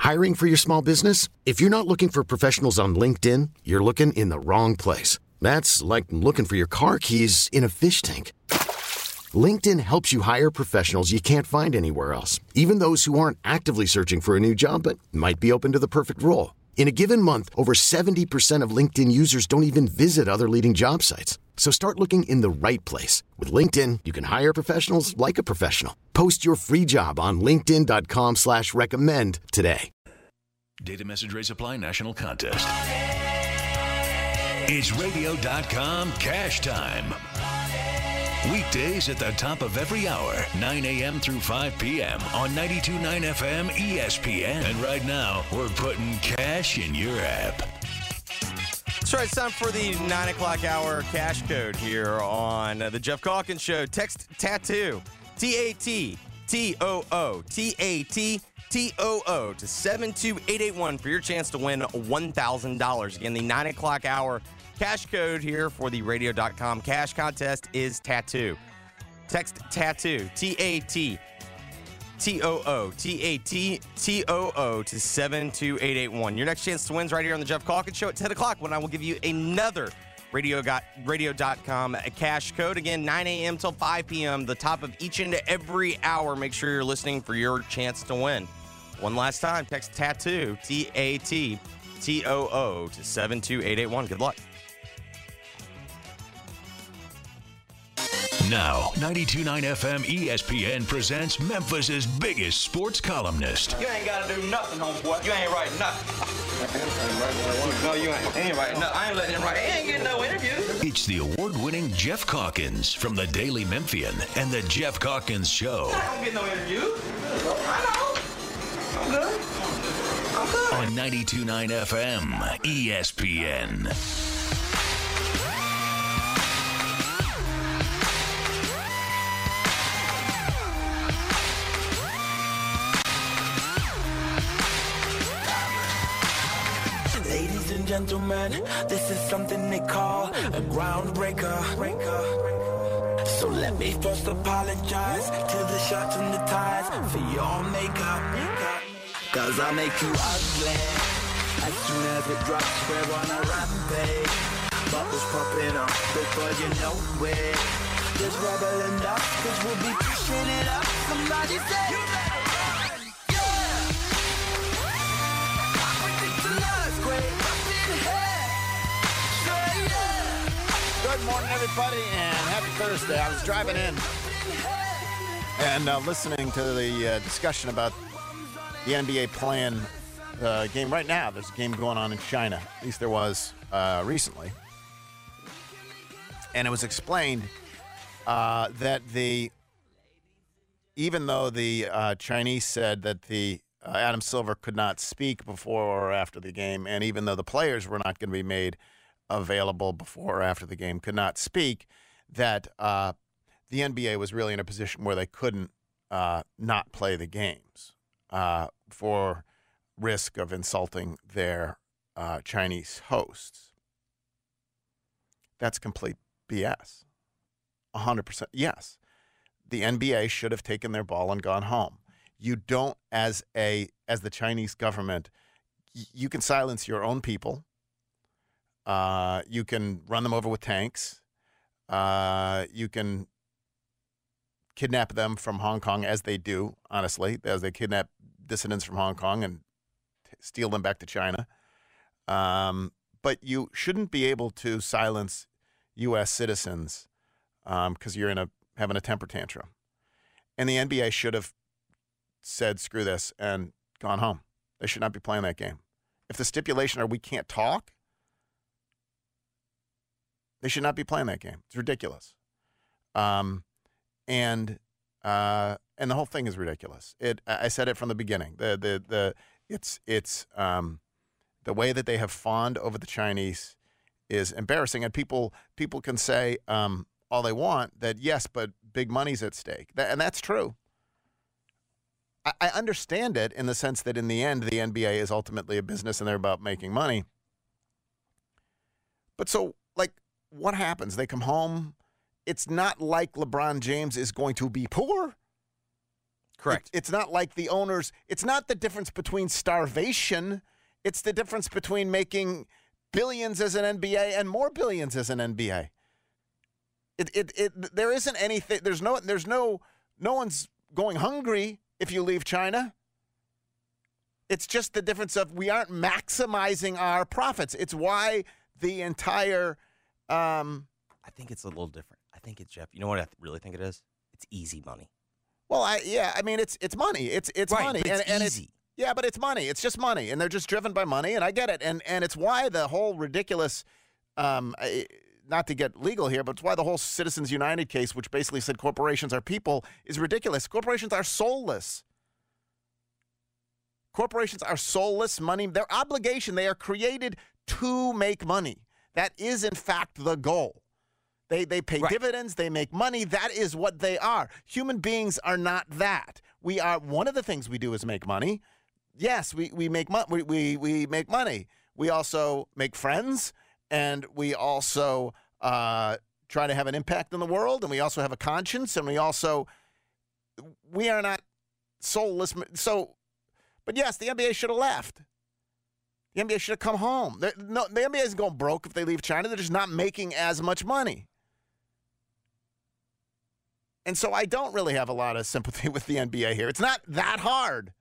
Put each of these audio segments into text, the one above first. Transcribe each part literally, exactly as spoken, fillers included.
Hiring for your small business? If you're not looking for professionals on LinkedIn, you're looking in the wrong place. That's like looking for your car keys in a fish tank. LinkedIn helps you hire professionals you can't find anywhere else, even those who aren't actively searching for a new job but might be open to the perfect role. In a given month, over seventy percent of LinkedIn users don't even visit other leading job sites. So start looking in the right place. With LinkedIn, you can hire professionals like a professional. Post your free job on linkedin.com slash recommend today. Data message rate supply national contest. It's radio dot com cash time. Weekdays at the top of every hour, nine a.m. through five p.m. on ninety-two point nine F M E S P N. And right now, we're putting cash in your app. That's right, it's time for the nine o'clock hour cash code here on the Jeff Calkins Show. Text TATTOO, T A T T O O, T A T T O O to seven two eight eight one for your chance to win one thousand dollars. Again, the nine o'clock hour cash code here for the radio dot com cash contest is TATTOO. Text TATTOO, T A T T O O, T A T T O O to seven two eight eight one. Your next chance to win is right here on the Jeff Calkins Show at ten o'clock when I will give you another radio dot com cash code. Again, nine a.m. till five p.m., the top of each and every hour. Make sure you're listening for your chance to win. One last time, text TATTOO, T A T T O O to seven two eight eight one. Good luck. Now, ninety-two point nine F M E S P N presents Memphis's biggest sports columnist. You ain't got to do nothing, homeboy. You ain't writing nothing. No, you ain't. Ain't writing nothing. I ain't letting him write. He ain't getting no interview. It's the award-winning Jeff Calkins from the Daily Memphian and the Jeff Calkins Show. I don't get no interview. I know. I'm good. I'm good. On ninety-two point nine F M E S P N. Gentlemen, this is something they call a groundbreaker. So let me first apologize to the shirts and the ties for your makeup. Cause I make you ugly as soon as it drops. We're on a rampage. Bubbles popping up before you know it. There's rubble enough cause we'll be pushing it up. Somebody say you better run. Yeah. I predict the last great. Good morning, everybody, and happy Thursday. I was driving in and uh, listening to the uh, discussion about the N B A playing uh, game right now. There's a game going on in China. At least there was uh, recently. And it was explained uh, that the even though the uh, Chinese said that the uh, Adam Silver could not speak before or after the game, and even though the players were not going to be made available before or after the game, could not speak, that uh, the N B A was really in a position where they couldn't uh, not play the games uh, for risk of insulting their uh, Chinese hosts. That's complete B S. one hundred percent. Yes, the N B A should have taken their ball and gone home. You don't, as a as the Chinese government, y- you can silence your own people. Uh, you can run them over with tanks. Uh, you can kidnap them from Hong Kong, as they do, honestly, as they kidnap dissidents from Hong Kong and t- steal them back to China. Um, but you shouldn't be able to silence U S citizens because um, you're in a having a temper tantrum. And the N B A should have said, screw this, and gone home. They should not be playing that game. If the stipulation are we can't talk, they should not be playing that game. It's ridiculous. Um, and uh, and the whole thing is ridiculous. It. I said it from the beginning. The the the it's it's um, the way that they have fawned over the Chinese is embarrassing. And people people can say um, all they want that yes, but big money's at stake. That, and that's true. I, I understand it in the sense that in the end, the N B A is ultimately a business and they're about making money. But so, like, what happens? They come home. It's not like LeBron James is going to be poor. Correct. It, it's not like the owners. It's not the difference between starvation. It's the difference between making billions as an N B A and more billions as an N B A. It, it, it, there isn't anything. There's no. There's no. No one's going hungry if you leave China. It's just the difference of we aren't maximizing our profits. It's why the entire. Um, I think it's a little different. I think it's Jeff. You know what I th- really think it is? It's easy money. Well, I yeah. I mean, it's it's money. It's it's right, money. But it's and, and easy. It's, yeah, but it's money. It's just money, and they're just driven by money, and I get it. And and it's why the whole ridiculous. Um, I, Not to get legal here, but it's why the whole Citizens United case, which basically said corporations are people, is ridiculous. Corporations are soulless. Corporations are soulless money. Their obligation, they are created to make money. That is, in fact, the goal. They they pay right. dividends. They make money. That is what they are. Human beings are not that. We are, one of the things we do is make money. Yes, we, we make mo- we, we we make money. We also make friends. And we also uh, try to have an impact in the world, and we also have a conscience, and we also, we are not soulless. So, but yes, the N B A should have left. The N B A should have come home. They're, no, the N B A isn't going broke if they leave China. They're just not making as much money. And so I don't really have a lot of sympathy with the N B A here. It's not that hard.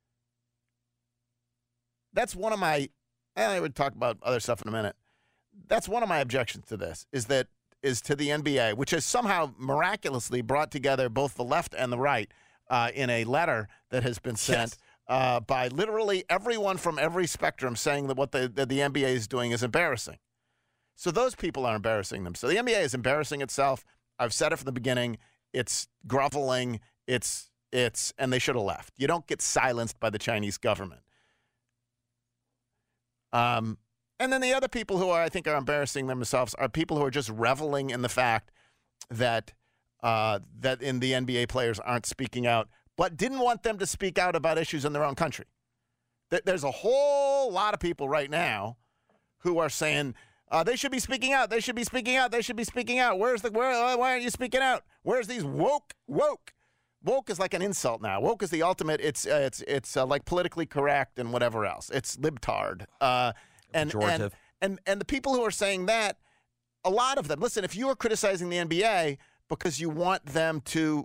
That's one of my, I would talk about other stuff in a minute. That's one of my objections to this, is that is to the N B A, which has somehow miraculously brought together both the left and the right uh, in a letter that has been sent yes. uh, by literally everyone from every spectrum saying that what the, that the N B A is doing is embarrassing. So those people are embarrassing them. So the N B A is embarrassing itself. I've said it from the beginning. It's groveling. It's it's and they should have left. You don't get silenced by the Chinese government. Um. And then the other people who are, I think are embarrassing themselves are people who are just reveling in the fact that uh, that in the N B A players aren't speaking out, but didn't want them to speak out about issues in their own country. There's a whole lot of people right now who are saying uh, they should be speaking out. They should be speaking out. They should be speaking out. Where's the where? Why aren't you speaking out? Where's these woke woke? Woke is like an insult now. Woke is the ultimate. It's uh, it's it's uh, like politically correct and whatever else. It's libtard. Uh, And, and and and the people who are saying that, a lot of them, listen, if you are criticizing the N B A because you want them to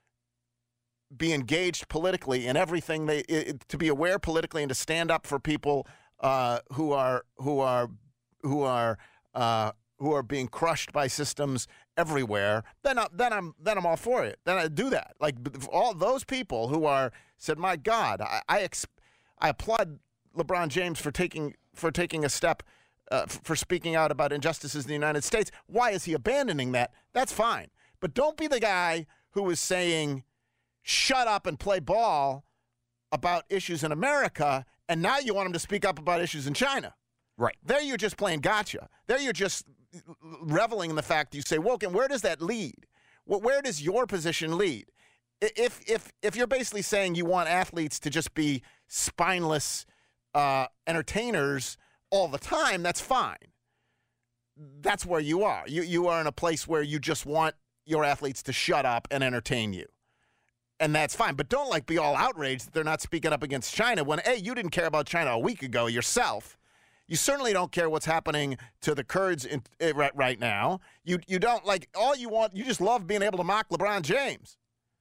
be engaged politically in everything, they it, to be aware politically and to stand up for people uh, who are who are who are uh, who are being crushed by systems everywhere, then I, then I'm then I'm all for it. Then I do that. Like all those people who are said, my God, I I, ex- I applaud LeBron James for taking. for taking a step, uh, f- for speaking out about injustices in the United States. Why is he abandoning that? That's fine. But don't be the guy who is saying, shut up and play ball about issues in America, and now you want him to speak up about issues in China. Right. There you're just playing gotcha. There you're just reveling in the fact you say, Woken, where does that lead? Where does your position lead? If, if, if you're basically saying you want athletes to just be spineless Uh, entertainers all the time, that's fine. That's where you are. You you are in a place where you just want your athletes to shut up and entertain you. And that's fine. But don't like be all outraged that they're not speaking up against China when, A, you didn't care about China a week ago yourself. You certainly don't care what's happening to the Kurds in, uh, right, right now. You you don't like all you want, you just love being able to mock LeBron James.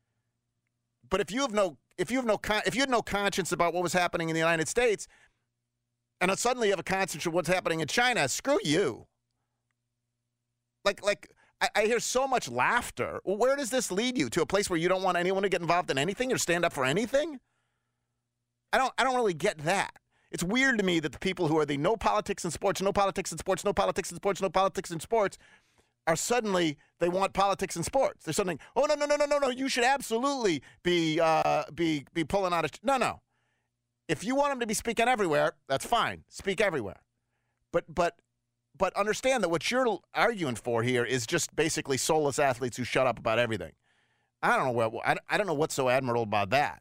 But if you have no if you have no con- if you had no conscience about what was happening in the United States, and then suddenly you have a conscience of what's happening in China, screw you. Like, like I, I hear so much laughter. Well, where does this lead you? To a place where you don't want anyone to get involved in anything or stand up for anything? I don't I don't really get that. It's weird to me that the people who are the no politics in sports, no politics in sports, no politics in sports, no politics in sports are suddenly, they want politics in sports. They're suddenly, oh, no, no, no, no, no, no, you should absolutely be uh, be be pulling out a, no, no. If you want them to be speaking everywhere, that's fine. Speak everywhere. But but but understand that what you're arguing for here is just basically soulless athletes who shut up about everything. I don't know what I, I don't know what's so admirable about that.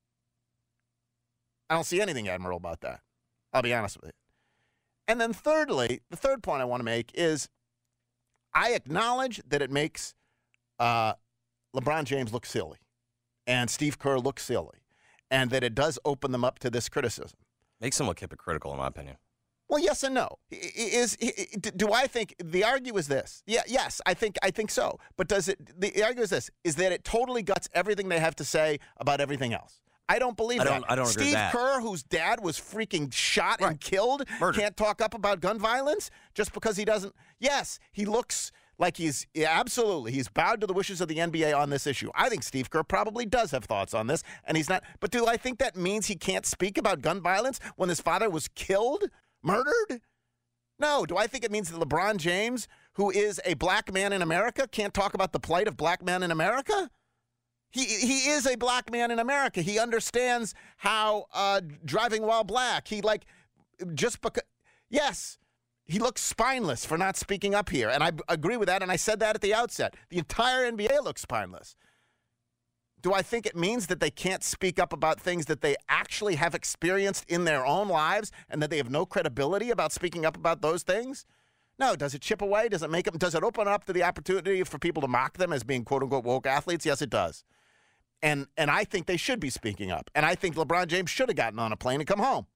I don't see anything admirable about that. I'll be honest with you. And then thirdly, the third point I want to make is I acknowledge that it makes uh, LeBron James look silly. and Steve Kerr looks silly, and that it does open them up to this criticism. Makes them look hypocritical, in my opinion. Well, yes and no. Is, is do I think the argue is this? Yeah, yes, I think I think so. But does it? The argue is this: is that it totally guts everything they have to say about everything else. I don't believe I don't, that. I don't agree with that. Steve Kerr, whose dad was freaking shot Right. and killed, Murdered. can't talk up about gun violence just because he doesn't. Yes, he looks like he's yeah, absolutely he's bowed to the wishes of the N B A on this issue. I think Steve Kerr probably does have thoughts on this, and he's not. But do I think that means he can't speak about gun violence when his father was killed, murdered? No. Do I think it means that LeBron James, who is a black man in America, can't talk about the plight of black men in America? He he is a black man in America. He understands how uh, driving while black. He like just because. Yes, he looks spineless for not speaking up here, and I b- agree with that. And I said that at the outset. The entire N B A looks spineless. Do I think it means that they can't speak up about things that they actually have experienced in their own lives and that they have no credibility about speaking up about those things? No. Does it chip away? Does it make them? Does it open up to the opportunity for people to mock them as being quote unquote woke athletes? Yes, it does. And and I think they should be speaking up. And I think LeBron James should have gotten on a plane and come home.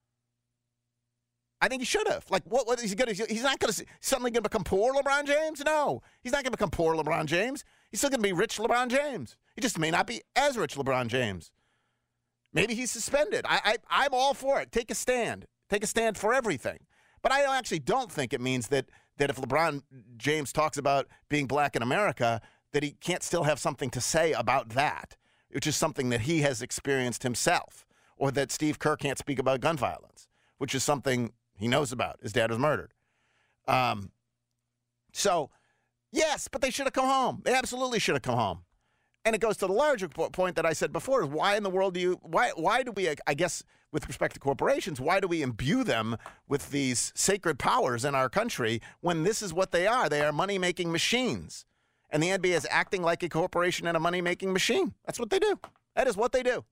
I think he should have. Like, what? What is he going to? He's not going to suddenly going to become poor LeBron James. No, he's not going to become poor LeBron James. He's still going to be rich LeBron James. He just may not be as rich LeBron James. Maybe he's suspended. I, I I'm all for it. Take a stand. Take a stand for everything. But I actually don't think it means that that if LeBron James talks about being black in America, that he can't still have something to say about that, which is something that he has experienced himself, or that Steve Kerr can't speak about gun violence, which is something he knows about. His dad was murdered. Um, so, yes, but they should have come home. They absolutely should have come home. And it goes to the larger po- point that I said before, is why in the world do you, why, why do we, I guess, with respect to corporations, why do we imbue them with these sacred powers in our country when this is what they are? They are money-making machines. And the N B A is acting like a corporation and a money-making machine. That's what they do. That is what they do.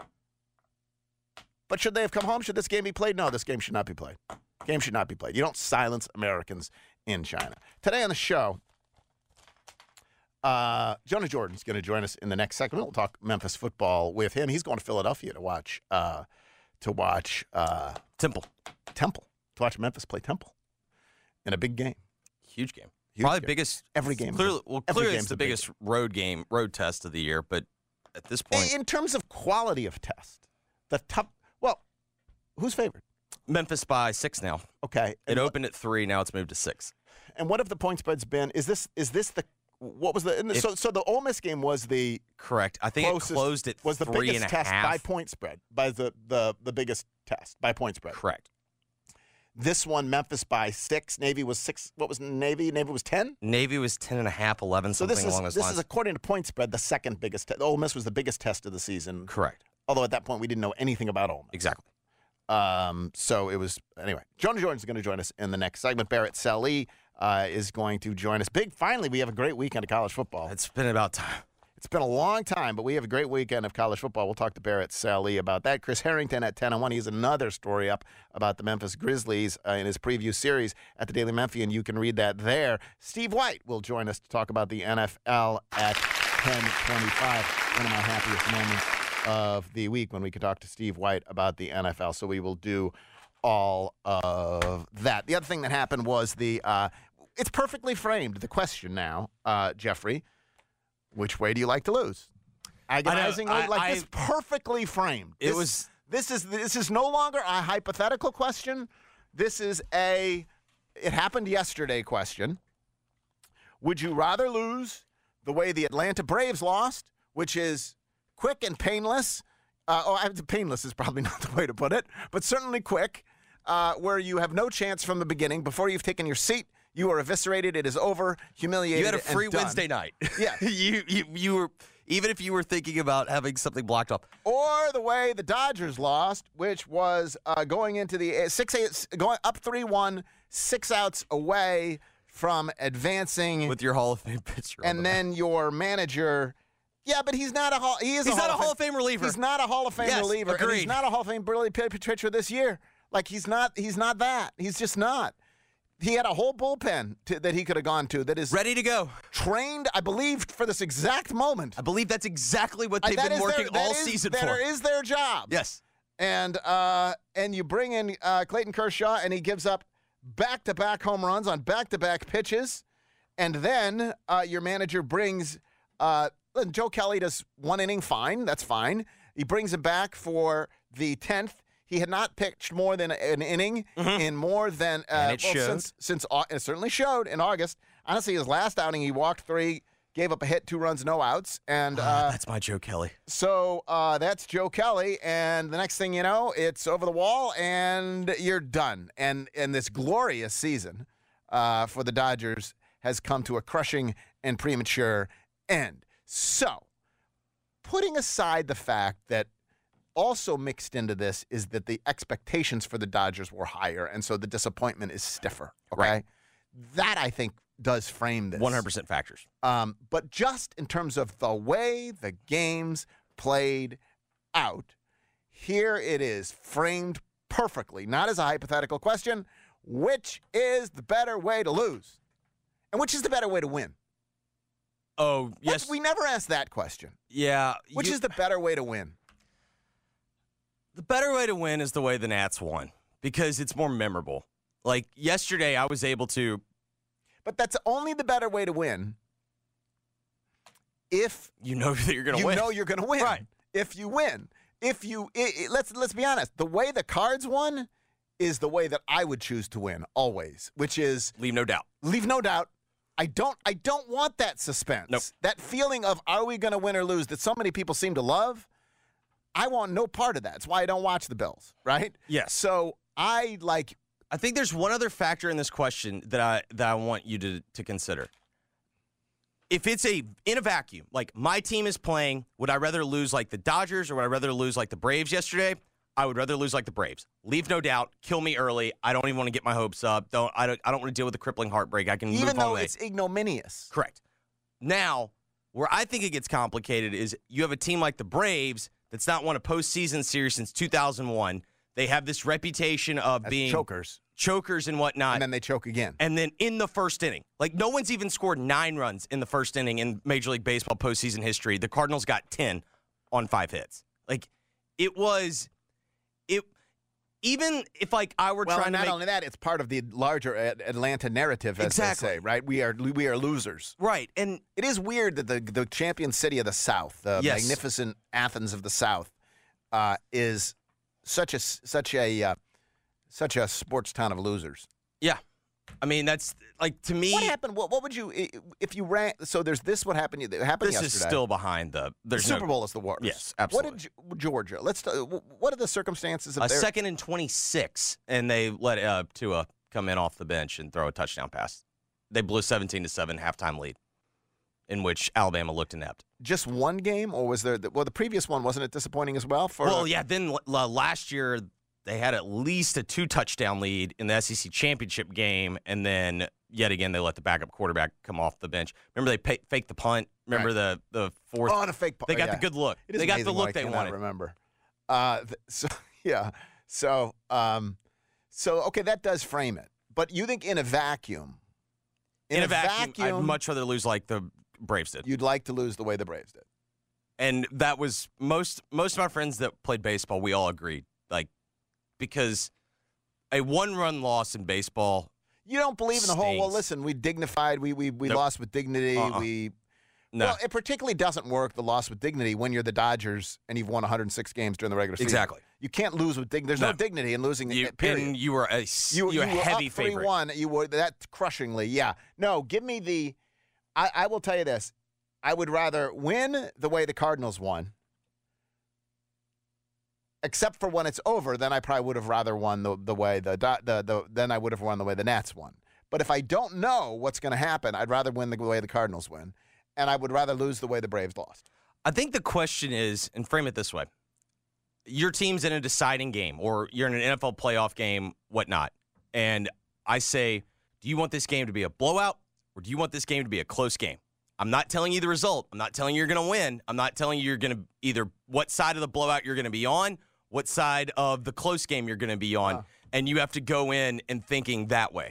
But should they have come home? Should this game be played? No, this game should not be played. Game should not be played. You don't silence Americans in China. Today on the show, uh, Jonah Jordan's going to join us in the next segment. We'll talk Memphis football with him. He's going to Philadelphia to watch uh, to watch uh, Temple. Temple to watch Memphis play Temple in a big game. Huge game. Huge Probably game. biggest. Every game. Clearly, well, every clearly game's it's the a big biggest road game, road test of the year. But at this point, In terms of quality of test, the top. Well, who's favored? Memphis by six now. Okay. It And what- opened at three. Now it's moved to six. And what have the point spreads been? Is this is this the what was the and If- so so the Ole Miss game was the Correct. I think closest, it closed at was the three biggest and a test half. by point spread by the the the biggest test by point spread. Correct. This one Memphis by six. Navy was six. What was Navy? Navy was ten. Navy was ten and a half, eleven, So something this is along those this lines. is according to point spread the second biggest. Te- Ole Miss was the biggest test of the season. Correct. Although at that point we didn't know anything about Ole Miss. Exactly. Um, so it was anyway. Jonah Jordan's going to join us in the next segment. Barrett Sallee uh, is going to join us. Big. Finally, we have a great weekend of college football. It's been about time. It's been a long time, but we have a great weekend of college football. We'll talk to Barrett Sallee about that. Chris Harrington at ten oh one. He has another story up about the Memphis Grizzlies uh, in his preview series at the Daily Memphian. You can read that there. Steve White will join us to talk about the N F L at ten twenty-five. One of my happiest moments of the week when we could talk to Steve White about the N F L. So we will do all of that. The other thing that happened was the uh, it's perfectly framed, the question now, uh, Jeffrey. Which way do you like to lose? Agonizingly, I, like I, this, perfectly framed. It This- was- This is this is no longer a hypothetical question. This is a it happened yesterday question. Would you rather lose the way the Atlanta Braves lost, which is quick and painless? Uh, oh, I- painless is probably not the way to put it, but certainly quick, uh, where you have no chance from the beginning. Before you've taken your seat, you are eviscerated. It is over. Humiliated. You had a and free done. Wednesday night. Yeah. you, you you were even if you were thinking about having something blocked off. Or the way the Dodgers lost, which was uh, going into the six eight, going up three one, six outs away from advancing, With your Hall of Fame pitcher. on and the then your manager. Yeah, but he's not a hall. He is. He's a not Hall a Hall of Fame reliever. He's not a Hall of Fame Yes, reliever. And agreed. he's not a Hall of Fame really pitcher this year. Like he's not. He's not that. He's just not. He had a whole bullpen to, that he could have gone to that is ready to go. Trained, I believe, for this exact moment. I believe that's exactly what they've Uh, that been is working their, all that is, season that for. is their job. Yes. And uh, and you bring in uh, Clayton Kershaw, and he gives up back-to-back home runs on back-to-back pitches. And then uh, your manager brings uh, Joe Kelly does one inning, fine. That's fine. He brings him back for the tenth. He had not pitched more than an inning mm-hmm. in more than uh, and it well, showed. since since uh, it certainly showed in August. Honestly, his last outing, he walked three, gave up a hit, two runs, no outs, and uh, that's my Joe Kelly. So uh, that's Joe Kelly, and the next thing you know, it's over the wall, and you're done. And and this glorious season uh, for the Dodgers has come to a crushing and premature end. So, putting aside the fact that also mixed into this is that the expectations for the Dodgers were higher, and so the disappointment is stiffer. Okay, right. That I think does frame this one hundred percent factors. Um, but just in terms of the way the games played out, here it is framed perfectly, not as a hypothetical question. Which is the better way to lose? And which is the better way to win? Oh, yes. Let's, we never asked that question. Yeah. Which you, is the better way to win? The better way to win is the way the Nats won because it's more memorable. Like yesterday, I was able to. But that's only the better way to win if you know that you're going to you win. You know you're going to win. Right. If you win. If you it, it, let's let's be honest, the way the Cards won is the way that I would choose to win always, which is leave no doubt. Leave no doubt. I don't I don't want that suspense. Nope. That feeling of are we going to win or lose that so many people seem to love. I want no part of that. That's why I don't watch the Bills, right? Yes. So I like I think there's one other factor in this question that I that I want you to to consider. If it's a in a vacuum, like my team is playing, would I rather lose like the Dodgers or would I rather lose like the Braves yesterday? I would rather lose like the Braves. Leave no doubt. Kill me early. I don't even want to get my hopes up. Don't I don't I don't want to deal with the crippling heartbreak. I can even move though on it's ignominious. Correct. Now, where I think it gets complicated is you have a team like the Braves that's not won a postseason series since two thousand one. They have this reputation of As being chokers. Chokers and whatnot. And then they choke again. And then in the first inning, like no one's even scored nine runs in the first inning in Major League Baseball postseason history. The Cardinals got ten on five hits. Like it was, it. Even if like I were well, trying to not make, only that, it's part of the larger Atlanta narrative, as exactly. they say, right? We are we are losers, right? And it is weird that the the champion city of the South, the yes. magnificent Athens of the South, uh, is such a such a uh, such a sports town of losers. Yeah, I mean that's like to me. What happened? What, what would you if you ran? So there's this. What happened? It happened this yesterday. This is still behind the. There's the Super no, Bowl is the worst. Yes, absolutely. What did Georgia? Let's. What are the circumstances of a their second and twenty-six, and they let uh, Tua come in off the bench and throw a touchdown pass. They blew seventeen to seven halftime lead, in which Alabama looked inept. Just one game, or was there? Well, the previous one wasn't it disappointing as well? For well, yeah. Then uh, last year they had at least a two touchdown lead in the S E C championship game, and then yet again they let the backup quarterback come off the bench. Remember they pay, faked the punt. Remember right. the the fourth. Oh, the fake punt. They got yeah. the good look. It is they got the amazing look I they cannot wanted. Remember. Uh, th- so yeah. So um, so okay, that does frame it. But you think in a vacuum, in, in a, a vacuum, vacuum, I'd much rather lose like the Braves did. You'd like to lose the way the Braves did. And that was most most of my friends that played baseball. We all agreed, like because a one-run loss in baseball. You don't believe in the whole. Well, stings. listen, we dignified. We we we Nope. lost with dignity. Uh-uh. We. No. Well, it particularly doesn't work. The loss with dignity when you're the Dodgers and you've won one hundred six games during the regular season. Exactly. You can't lose with dignity. There's no, No. dignity in losing. You, period. and you were a You, you, you a were heavy up three favorite. one. You were that crushingly. Yeah. No. Give me the. I, I will tell you this. I would rather win the way the Cardinals won. Except for when it's over, then I probably would have rather won the the way the the the then I would have won the way the Nats won. But if I don't know what's going to happen, I'd rather win the way the Cardinals win, and I would rather lose the way the Braves lost. I think the question is, and frame it this way: your team's in a deciding game, or you're in an N F L playoff game, whatnot, and I say, do you want this game to be a blowout, or do you want this game to be a close game? I'm not telling you the result. I'm not telling you you're going to win. I'm not telling you you're going to either what side of the blowout you're going to be on, what side of the close game you're going to be on, Huh. and you have to go in and thinking that way.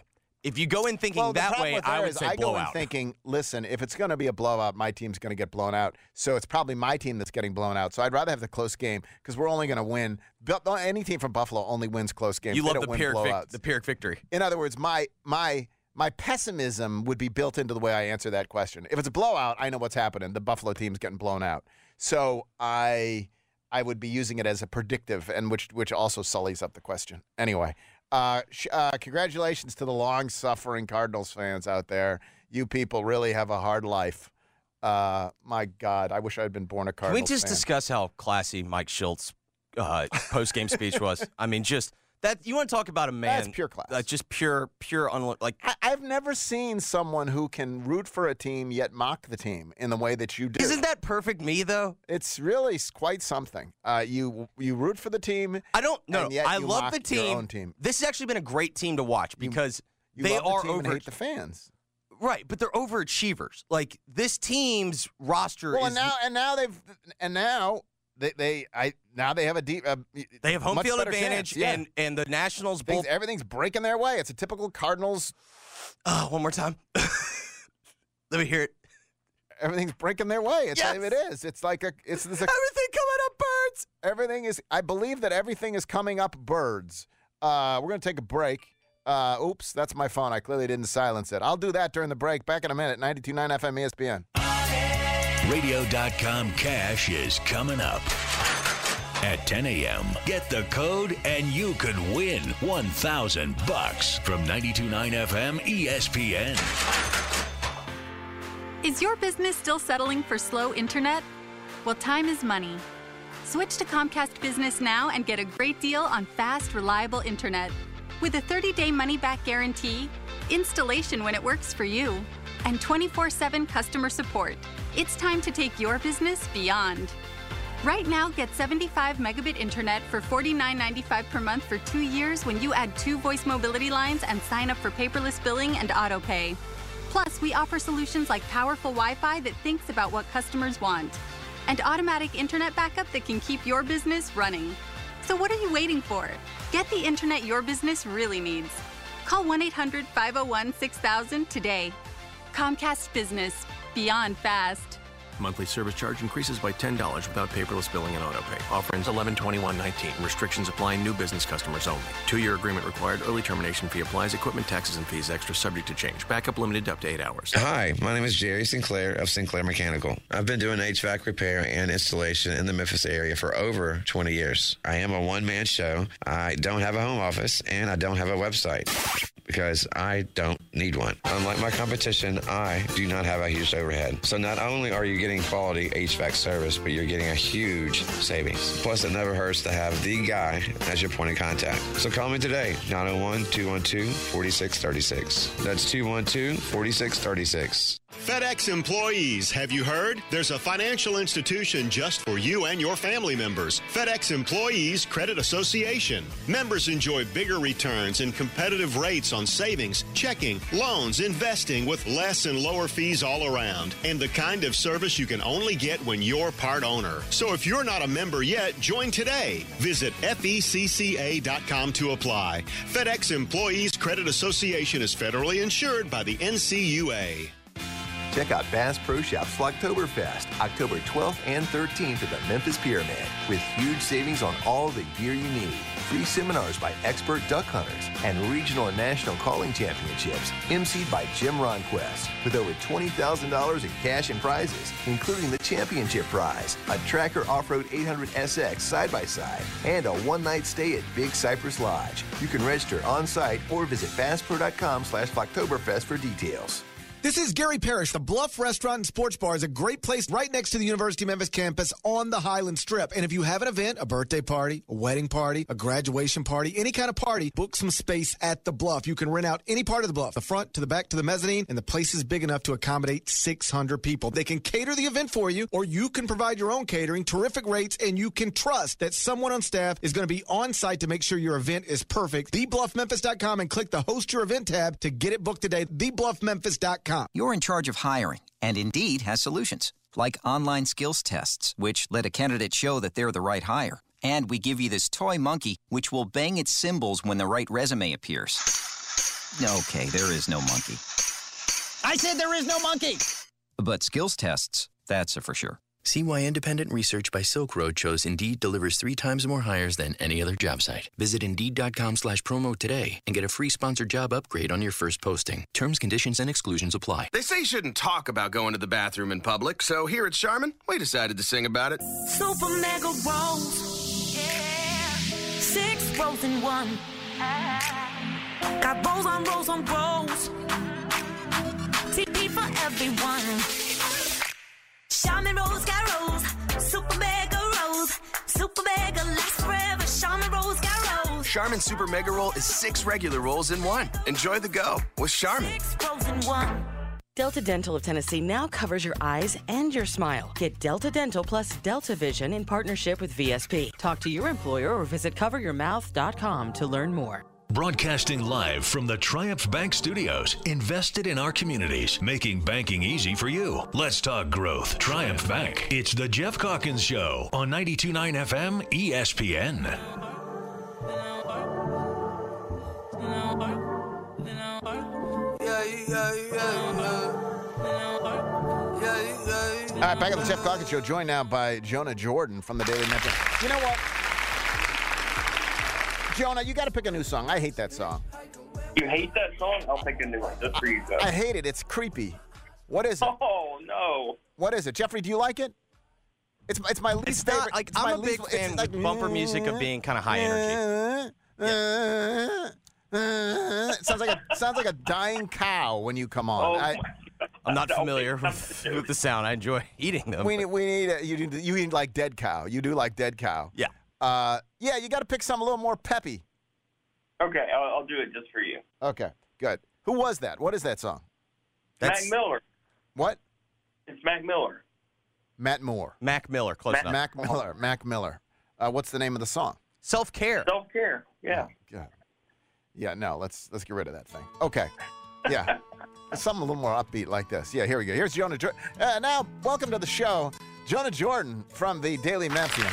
If you go in thinking well, that way, I would is say I blowout. go in thinking, listen, if it's going to be a blowout, my team's going to get blown out. So it's probably my team that's getting blown out. So I'd rather have the close game because we're only going to win. Any team from Buffalo only wins close games. You they love don't the win Pyrrhic, blowouts. the Pyrrhic victory. In other words, my my my pessimism would be built into the way I answer that question. If it's a blowout, I know what's happening. The Buffalo team's getting blown out. So I I would be using it as a predictive, and which which also sullies up the question. Anyway. Uh, sh- uh, congratulations to the long-suffering Cardinals fans out there. You people really have a hard life. Uh, my God, I wish I had been born a Cardinals fan. Can we just fan. discuss how classy Mike Schultz's uh, post-game speech was? I mean, just that. You want to talk about a man? That's pure class. Uh, just pure, pure, unlo- like. I- I've never seen someone who can root for a team yet mock the team in the way that you do. Isn't that perfect me, though? It's really s- quite something. Uh, you you root for the team. I don't know. and yet I you love mock the team. Your own team. This has actually been a great team to watch because You they love the are team and over. hate the fans. Right, but they're overachievers. Like this team's roster Well, is. and now and now they've and now they they I now they have a deep. Uh, they have home much field better advantage, chance, yeah. and and the Nationals Things, both. everything's breaking their way. It's a typical Cardinals. Oh, one more time. Let me hear it. Everything's breaking their way. It's Yes. it is. It's like a. It's, it's a, Everything coming up, birds. everything is. I believe that everything is coming up. Birds. Uh, we're gonna take a break. Uh, oops, that's my phone. I clearly didn't silence it. I'll do that during the break. Back in a minute. ninety-two point nine F M E S P N. radio dot com Cash is coming up. At ten a.m., get the code and you could win one thousand bucks from ninety-two point nine F M E S P N. Is your business still settling for slow internet? Well, time is money. Switch to Comcast Business now and get a great deal on fast, reliable internet. With a thirty-day money-back guarantee, installation when it works for you, and twenty-four seven customer support, it's time to take your business beyond. Right now, get seventy-five megabit internet for forty-nine ninety-five per month for two years when you add two voice mobility lines and sign up for paperless billing and autopay. Plus, we offer solutions like powerful Wi-Fi that thinks about what customers want, and automatic internet backup that can keep your business running. So what are you waiting for? Get the internet your business really needs. Call one eight hundred five oh one six thousand today. Comcast Business. Beyond fast. Monthly service charge increases by ten dollars without paperless billing and autopay. Offer ends eleven twenty-one nineteen. Restrictions apply. New business customers only. Two-year agreement required. Early termination fee applies. Equipment, taxes, and fees extra subject to change. Backup limited to up to eight hours. Hi, my name is Jerry Sinclair of Sinclair Mechanical. I've been doing H V A C repair and installation in the Memphis area for over twenty years. I am a one-man show. I don't have a home office, and I don't have a website because I don't need one. Unlike my competition, I do not have a huge overhead. So not only are you getting quality H V A C service, but you're getting a huge savings. Plus, it never hurts to have the guy as your point of contact. So call me today, nine oh one, two one two, four six three six. That's two one two, four six three six. FedEx employees, have you heard? There's a financial institution just for you and your family members. FedEx Employees Credit Association. Members enjoy bigger returns and competitive rates on savings, checking, loans, investing with less and lower fees all around. And the kind of service you can only get when you're part owner. So if you're not a member yet, join today. Visit F E C C A dot com to apply. FedEx Employees Credit Association is federally insured by the N C U A. Check out Bass Pro Shops Flocktoberfest, October twelfth and thirteenth at the Memphis Pyramid, with huge savings on all the gear you need. Free seminars by expert duck hunters and regional and national calling championships, emceed by Jim Ronquest, with over twenty thousand dollars in cash and prizes, including the championship prize, a Tracker Off-Road eight hundred S X side-by-side, and a one-night stay at Big Cypress Lodge. You can register on-site or visit bass pro dot com slash Flocktoberfest for details. This is Gary Parrish. The Bluff Restaurant and Sports Bar is a great place right next to the University of Memphis campus on the Highland Strip. And if you have an event, a birthday party, a wedding party, a graduation party, any kind of party, book some space at the Bluff. You can rent out any part of the Bluff, the front to the back to the mezzanine, and the place is big enough to accommodate six hundred people. They can cater the event for you, or you can provide your own catering, terrific rates, and you can trust that someone on staff is going to be on site to make sure your event is perfect. the bluff memphis dot com and click the Host Your Event tab to get it booked today. the bluff memphis dot com. You're in charge of hiring, and Indeed has solutions, like online skills tests, which let a candidate show that they're the right hire. And we give you this toy monkey, which will bang its cymbals when the right resume appears. Okay, there is no monkey. I said there is no monkey! But skills tests, that's a for sure. See why independent research by Silk Road shows Indeed delivers three times more hires than any other job site. Visit Indeed.com slash promo today and get a free sponsored job upgrade on your first posting. Terms, conditions, and exclusions apply. They say you shouldn't talk about going to the bathroom in public, so here at Charmin, we decided to sing about it. Super mega rolls. Yeah. Six rolls in one. Got rolls on rolls on rolls. T P for everyone. Charmin rolls got rolls. Super mega rolls. Super mega lasts forever. Charmin rolls got rolls. Charmin Super Mega Roll is six regular rolls in one. Enjoy the go with Charmin. Six rolls in one. Delta Dental of Tennessee now covers your eyes and your smile. Get Delta Dental plus Delta Vision in partnership with V S P. Talk to your employer or visit cover your mouth dot com to learn more. Broadcasting live from the Triumph Bank Studios, invested in our communities, making banking easy for you. Let's talk growth. Triumph Bank. It's the Jeff Calkins Show on ninety-two point nine F M E S P N. All right, back at the Jeff Calkins Show, joined now by Jonah Jordan from the Daily Metro. You know what? Jonah, you got to pick a new song. I hate that song. You hate that song? I'll pick a new one just for you guys. I hate it. It's creepy. What is it? Oh, no. What is it? Jeffrey, do you like it? It's it's my least It's favorite. not, like, it's I'm my a big least, fan it's like, with bumper music of being kind of high energy. Yeah. It sounds like a sounds like a dying cow when you come on. Oh, I, I'm not familiar with, with the sound. I enjoy eating them. we need we need a, you do- you eat like dead cow. You do like dead cow. Yeah. Uh, yeah. You got to pick something a little more peppy. Okay, I'll, I'll do it just for you. Okay. Good. Who was that? What is that song? Mac Miller. What? It's Mac Miller. Matt Moore. Mac Miller. Close enough. Mac Miller. Mac Miller. Uh, what's the name of the song? Self-care. Self-care. Yeah. God. Yeah. No. Let's let's get rid of that thing. Okay. Yeah. Something a little more upbeat like this. Yeah. Here we go. Here's Jonah Jordan. Uh, now, welcome to the show, Jonah Jordan from the Daily Memphian.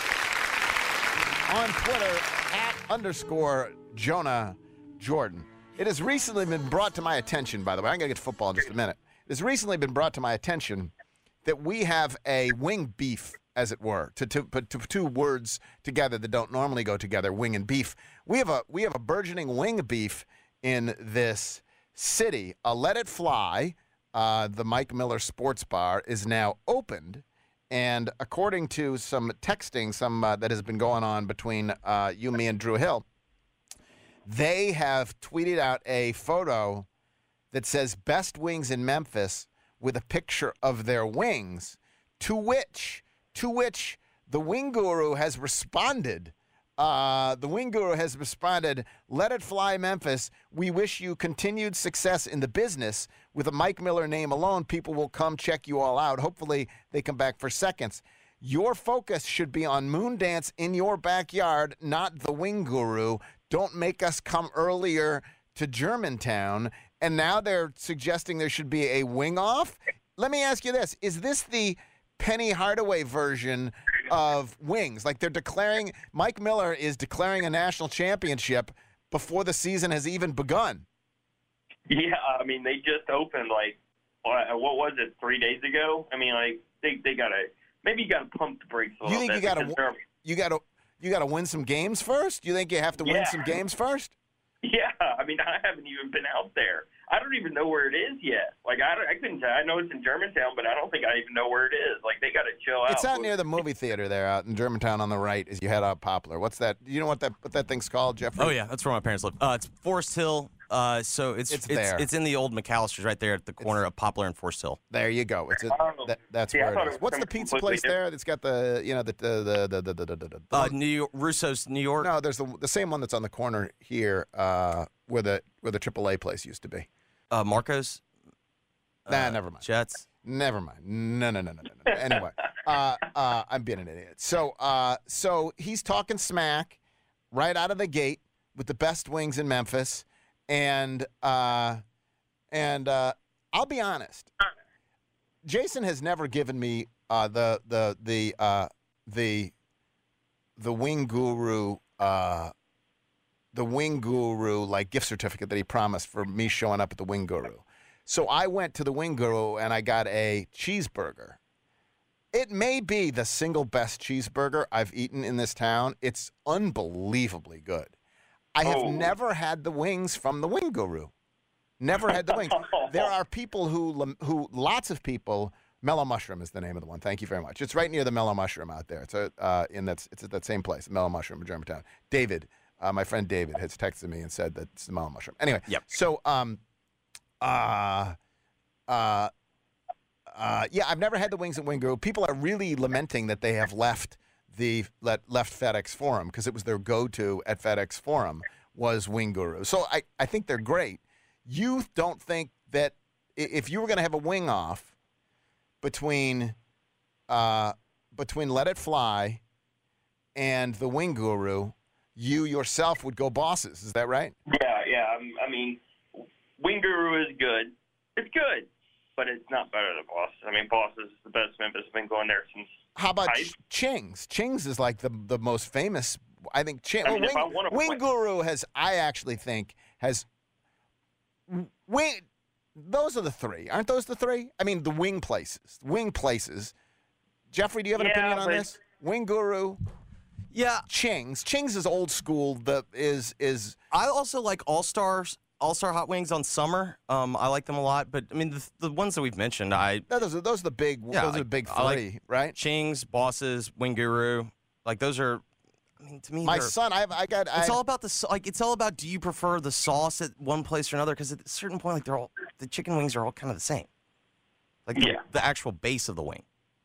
On Twitter at underscore Jonah Jordan. It has recently been brought to my attention, by the way, I'm going to get to football in just a minute. It has recently been brought to my attention that we have a wing beef, as it were, to, to put two words together that don't normally go together, wing and beef. We have a we have a burgeoning wing beef in this city. A Let It Fly, uh, the Mike Miller Sports Bar, is now opened. And according to some texting some uh, that has been going on between uh, you, me, and Drew Hill, they have tweeted out a photo that says best wings in Memphis with a picture of their wings, to which, to which the Wing Guru has responded. Uh, the Wing Guru has responded, "Let it fly, Memphis. We wish you continued success in the business. With a Mike Miller name alone, people will come check you all out. Hopefully they come back for seconds. Your focus should be on Moon Dance in your backyard, not the Wing Guru. Don't make us come earlier to Germantown." And now they're suggesting there should be a wing off. Let me ask you this. Is this the Penny Hardaway version of wings? Like they're declaring, Mike Miller is declaring a national championship before the season has even begun. Yeah, I mean, they just opened, like, what, what was it, three days ago? I mean, like, they, they got to, maybe you got to pump the brakes a You little think bit. you got to, because they're- you got to, you got to win some games first? You think you have to win Yeah. some games first? Yeah, I mean, I haven't even been out there. I don't even know where it is yet. Like, I, don't- I couldn't tell. I know it's in Germantown, but I don't think I even know where it is. Like, they got to chill out. It's out near the movie theater there out in Germantown on the right as you head out Poplar. What's that? You know what that what that thing's called, Jeffrey? Oh, yeah. That's where my parents live. Uh, it's Forest Hill. Uh, so it's It's it's, there. it's in the old McAllister's right there at the corner of Poplar and Forest Hill. There you go. It's a, that, that's See, I where thought it it is. was What's the something pizza completely place there that's got the, you know, the the the the the, the, the, the Uh, New York, Russo's New York. No, there's the the same one that's on the corner here, uh, where the where the triple A place used to be. Uh, Marco's. Nah, Uh, never mind. Jets. Never mind. No, no, no, no, no, no. Anyway, uh, uh, I'm being an idiot. So, uh, so he's talking smack right out of the gate with the best wings in Memphis, and uh, and uh, I'll be honest. Jason has never given me uh, the the the uh, the the wing guru uh, the the Wing Guru like gift certificate that he promised for me showing up at the Wing Guru. So I went to the Wing Guru and I got a cheeseburger. It may be the single best cheeseburger I've eaten in this town. It's unbelievably good. I have Oh. never had the wings from the Wing Guru. Never had the wings. There are people who, who lots of people, Mellow Mushroom is the name of the one. Thank you very much. It's right near the Mellow Mushroom out there. It's a, uh, in that, it's at that same place, Mellow Mushroom in Germantown. David, uh, my friend David, has texted me and said that it's the Mellow Mushroom. Anyway, Yep. so, um, uh, uh, uh, yeah, I've never had the wings at Wing Guru. People are really lamenting that they have left the let, left FedEx Forum because it was their go-to at FedEx Forum was Wing Guru. So I, I think they're great. You don't think that i- if you were going to have a wing off between uh, between Let It Fly and the Wing Guru, you yourself would go Bosses. Is that right? Yeah, yeah. I'm- I mean, Wing Guru is good. It's good, but it's not better than Bosses. I mean, Bosses is the best Memphis. I've been going there since. How about high Ch- Ching's? Ching's is like the the most famous. I think Ching. I mean, well, if I Wing, wanna Wing play- Guru has. I actually think has. Wing. Those are the three, aren't those the three? I mean, the wing places. Wing places. Jeffrey, do you have an Yeah, opinion on but- this? Wing Guru. Yeah. Ching's. Ching's is old school. The is is. I also like All Stars, All Star Hot Wings on summer. Um, I like them a lot. But I mean, the, the ones that we've mentioned, I Those are those are the big. Yeah, those are I- the big I like three, right? Ching's, Bosses, Wing Guru, like those are. I mean, to me, My they're- son, I I got. It's I, all about the sa- like. It's all about do you prefer the sauce at one place or another? Because at a certain point, like they're all the chicken wings are all kind of the same. Like the, Yeah. the actual base of the wing.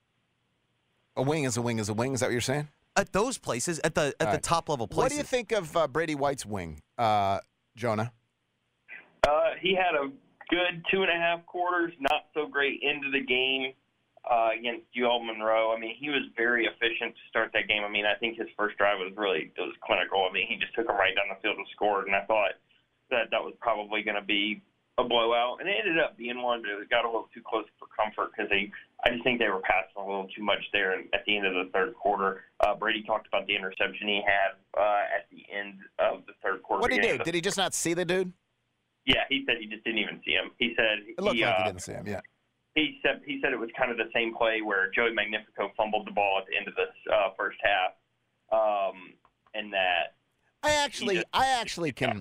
a wing is a wing is a wing. Is that what you're saying? At those places, at the at All the right. top level places. What do you think of uh, Brady White's wing, uh, Jonah? Uh, he had a good two and a half quarters, not so great into the game uh, against U L Monroe. I mean, he was very efficient to start that game. I mean, I think his first drive was really it was clinical. I mean, he just took him right down the field and scored, and I thought that that was probably going to be a blowout, and it ended up being one, but it got a little too close for comfort because they. I just think they were passing a little too much there at the end of the third quarter. Uh, Brady talked about the interception he had uh, at the end of the third quarter. What did he beginning do? of the- Did he just not see the dude? Yeah, he said he just didn't even see him. He said It looked he, like uh, he didn't see him. Yeah. he said he said it was kind of the same play where Joey Magnifico fumbled the ball at the end of the uh, first half, um, and that I actually, I actually can.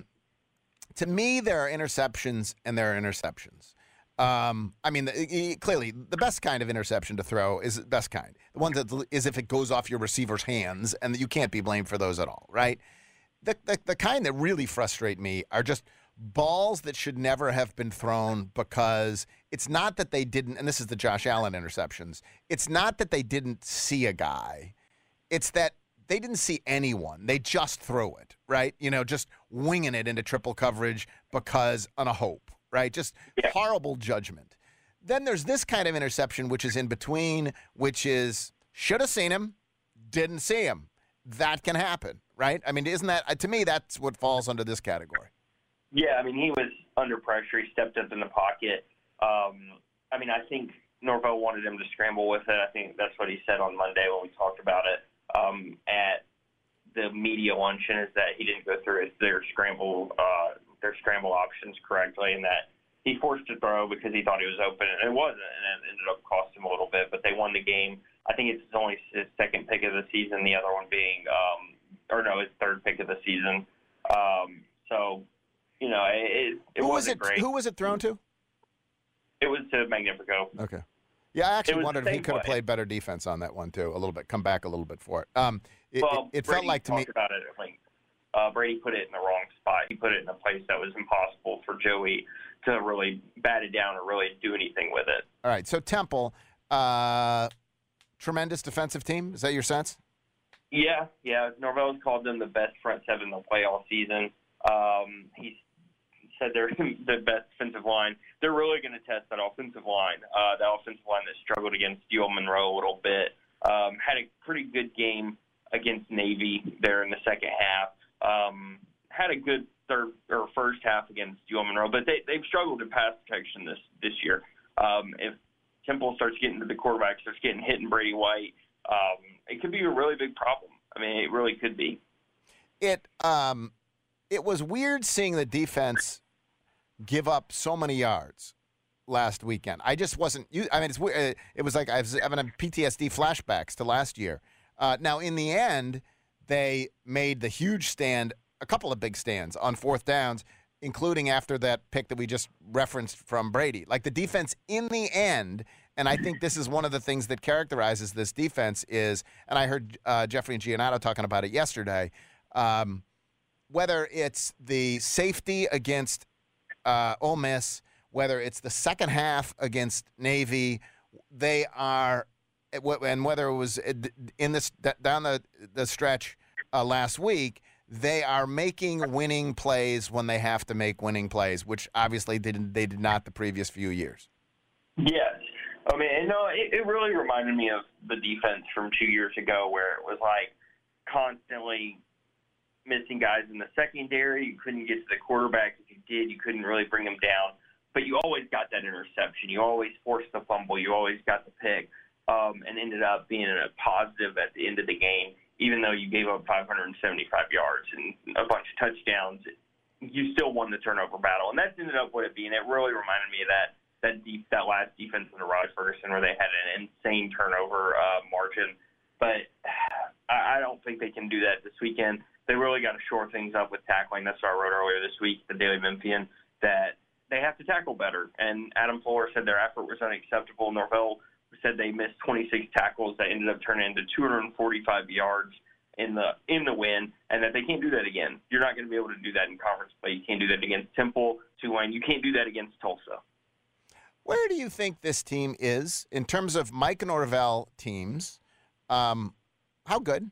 To me, there are interceptions and there are interceptions. Um, I mean, the, e- clearly, the best kind of interception to throw is the best kind. The one that is if it goes off your receiver's hands, and you can't be blamed for those at all, right? The, the the kind that really frustrate me are just balls that should never have been thrown because it's not that they didn't. And this is the Josh Allen interceptions. It's not that they didn't see a guy. It's that they didn't see anyone. They just threw it, right? You know, just winging it into triple coverage because on a hope, right? Just horrible judgment. Then there's this kind of interception, which is in between, which is should have seen him, didn't see him. That can happen, right? I mean, isn't that, to me, that's what falls under this category. yeah, I mean he was under pressure. He stepped up in the pocket. Um, I mean, I think Norvell wanted him to scramble with it. I think that's what he said on Monday when we talked about it um, at the media luncheon. Is that he didn't go through his, their scramble uh, their scramble options correctly, and that he forced a throw because he thought he was open, and it wasn't, and it ended up costing him a little bit. But they won the game. I think it's only his second pick of the season, the other one being, um, or no, his third pick of the season. Um, so, you know, it, it who was wasn't it? great. Who was it thrown to? It was to Magnifico. Okay. Yeah, I It actually was wondered the if he same could have play. played better defense on that one too, a little bit, come back a little bit for it. Um, it, Well, it, it felt Brady like to me. talked about it at length. Uh, Brady put it in the wrong spot. He put it in a place that was impossible for Joey to really bat it down or really do anything with it. All right, so Temple, uh, tremendous defensive team. Is that your sense? Yeah, yeah. Norvell's called them the best front seven they'll play all season. Um, he said they're the best defensive line. They're really going to test that offensive line. Uh, the offensive line that struggled against U L Monroe a little bit. Um, had a pretty good game against Navy there in the second half. Um, had a good third or first half against U L Monroe, but they, they've struggled in pass protection this, this year. Um, if Temple starts getting to the quarterback, starts getting hit in Brady White, um, it could be a really big problem. I mean, it really could be. It um, it was weird seeing the defense give up so many yards last weekend. I just wasn't. I mean, it's it was like I was having P T S D flashbacks to last year. Uh, now, in the end, they made the huge stand, a couple of big stands on fourth downs, including after that pick that we just referenced from Brady. Like the defense in the end, and I think this is one of the things that characterizes this defense is, and I heard uh, Jeffrey and Giannato talking about it yesterday, um, whether it's the safety against uh, Ole Miss, whether it's the second half against Navy, they are, and whether it was in this down the, the stretch uh, last week, they are making winning plays when they have to make winning plays, which obviously didn't, they did not the previous few years. Yes. I mean, you know, it, it really reminded me of the defense from two years ago where it was like constantly missing guys in the secondary. You couldn't get to the quarterback. If you did, you couldn't really bring them down. But you always got that interception. You always forced the fumble. You always got the pick, um, and ended up being a positive at the end of the game. Even though you gave up five hundred seventy-five yards and a bunch of touchdowns, you still won the turnover battle. And that's ended up what it being. It really reminded me of that that deep, that last defense in the Raj Ferguson where they had an insane turnover uh, margin. But I, I don't think they can do that this weekend. They really got to shore things up with tackling. That's what I wrote earlier this week, the Daily Memphian, that they have to tackle better. And Adam Fuller said their effort was unacceptable. Norvell said they missed twenty-six tackles that ended up turning into two hundred forty-five yards in the in the win, and that they can't do that again. You're not going to be able to do that in conference play. You can't do that against Temple, Tulane. You can't do that against Tulsa. Where do you think this team is in terms of Mike Norvell teams? Um, how good?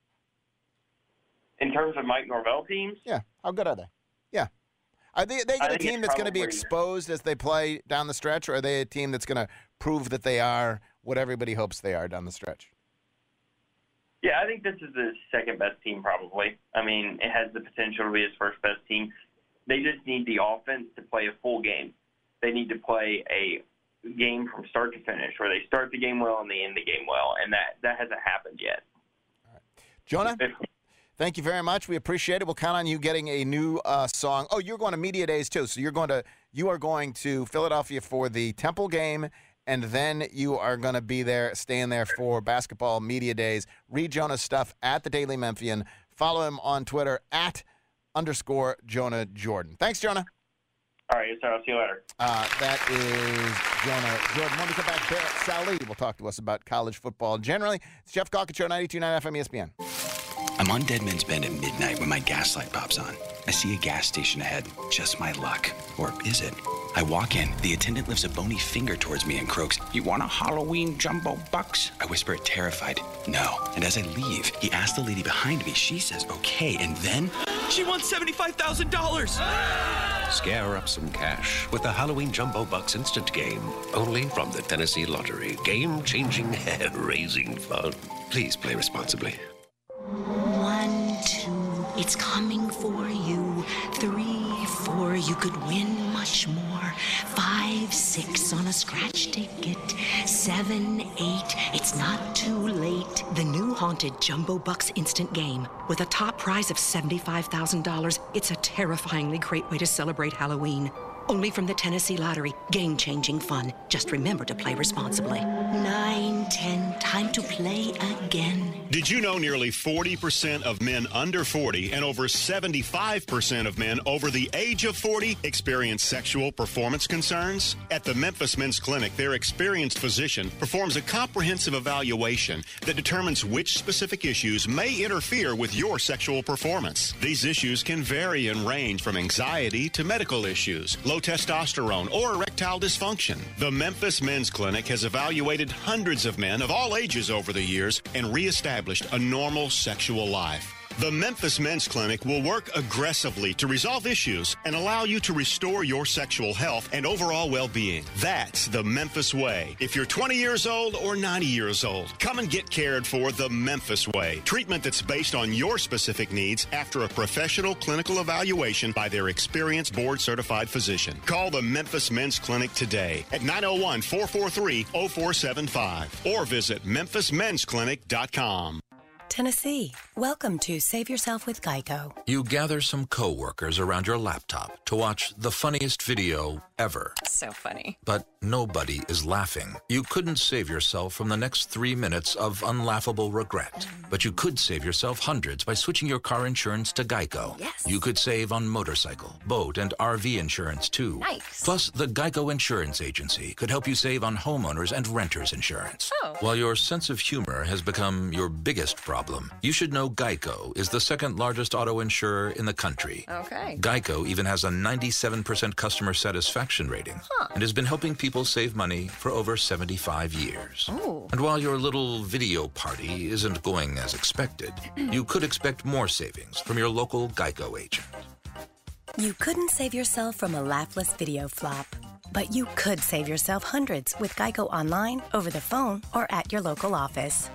In terms of Mike Norvell teams? Yeah. How good are they? Yeah. Are they, are they a team that's going to be exposed as they play down the stretch, or are they a team that's going to prove that they are what everybody hopes they are down the stretch? Yeah, I think this is the second-best team probably. I mean, it has the potential to be his first-best team. They just need the offense to play a full game. They need to play a game from start to finish where they start the game well and they end the game well, and that, that hasn't happened yet. All right. Jonah? If, Thank you very much. We appreciate it. We'll count on you getting a new uh, song. Oh, you're going to Media Days too. So you're going to you are going to Philadelphia for the Temple game, and then you are going to be there, staying there for basketball Media Days. Read Jonah's stuff at the Daily Memphian. Follow him on Twitter at underscore Jonah Jordan. Thanks, Jonah. All right, so I'll see you later. Uh, that is Jonah Jordan. When we come back, Barrett Sallee will talk to us about college football generally. It's Jeff Calkins Show, ninety-two point nine F M E S P N. I'm on Deadman's Bend at midnight when my gas light pops on. I see a gas station ahead. Just my luck. Or is it? I walk in. The attendant lifts a bony finger towards me and croaks, "You want a Halloween jumbo bucks?" I whisper it terrified, "No." And as I leave, he asks the lady behind me. She says, "Okay." And then, she won seventy-five thousand dollars. Scare up some cash with the Halloween Jumbo Bucks instant game. Only from the Tennessee Lottery. Game-changing, hair-raising fun. Please play responsibly. One, two, it's coming for you. Three, four, you could win much more. Five, six on a scratch ticket. Seven, eight, it's not too late. The new haunted Jumbo Bucks instant game. With a top prize of seventy-five thousand dollars, it's a terrifyingly great way to celebrate Halloween. Only from the Tennessee Lottery. Game-changing fun. Just remember to play responsibly. Nine, ten, time to play again. Did you know nearly forty percent of men under forty and over seventy-five percent of men over the age of forty experience sexual performance concerns? At the Memphis Men's Clinic, their experienced physician performs a comprehensive evaluation that determines which specific issues may interfere with your sexual performance. These issues can vary and range from anxiety to medical issues, low testosterone, or erectile dysfunction. The Memphis Men's Clinic has evaluated hundreds of men of all ages over the years and reestablished a normal sexual life. The Memphis Men's Clinic will work aggressively to resolve issues and allow you to restore your sexual health and overall well-being. That's the Memphis way. If you're twenty years old or ninety years old, come and get cared for the Memphis way. Treatment that's based on your specific needs after a professional clinical evaluation by their experienced board-certified physician. Call the Memphis Men's Clinic today at nine oh one, four four three, oh four seven five or visit memphis men's clinic dot com. Tennessee. Welcome to Save Yourself with Geico. You gather some coworkers around your laptop to watch the funniest video ever. So funny. But nobody is laughing. You couldn't save yourself from the next three minutes of unlaughable regret. But you could save yourself hundreds by switching your car insurance to Geico. Yes. You could save on motorcycle, boat, and R V insurance, too. Nice. Plus, the Geico Insurance Agency could help you save on homeowners and renters insurance. Oh. While your sense of humor has become your biggest problem, you should know Geico is the second largest auto insurer in the country. Okay. Geico even has a ninety-seven percent customer satisfaction rating Huh. and has been helping people save money for over seventy-five years. Ooh. And while your little video party isn't going as expected, you could expect more savings from your local Geico agent. You couldn't save yourself from a laughless video flop, but you could save yourself hundreds with Geico online, over the phone, or at your local office.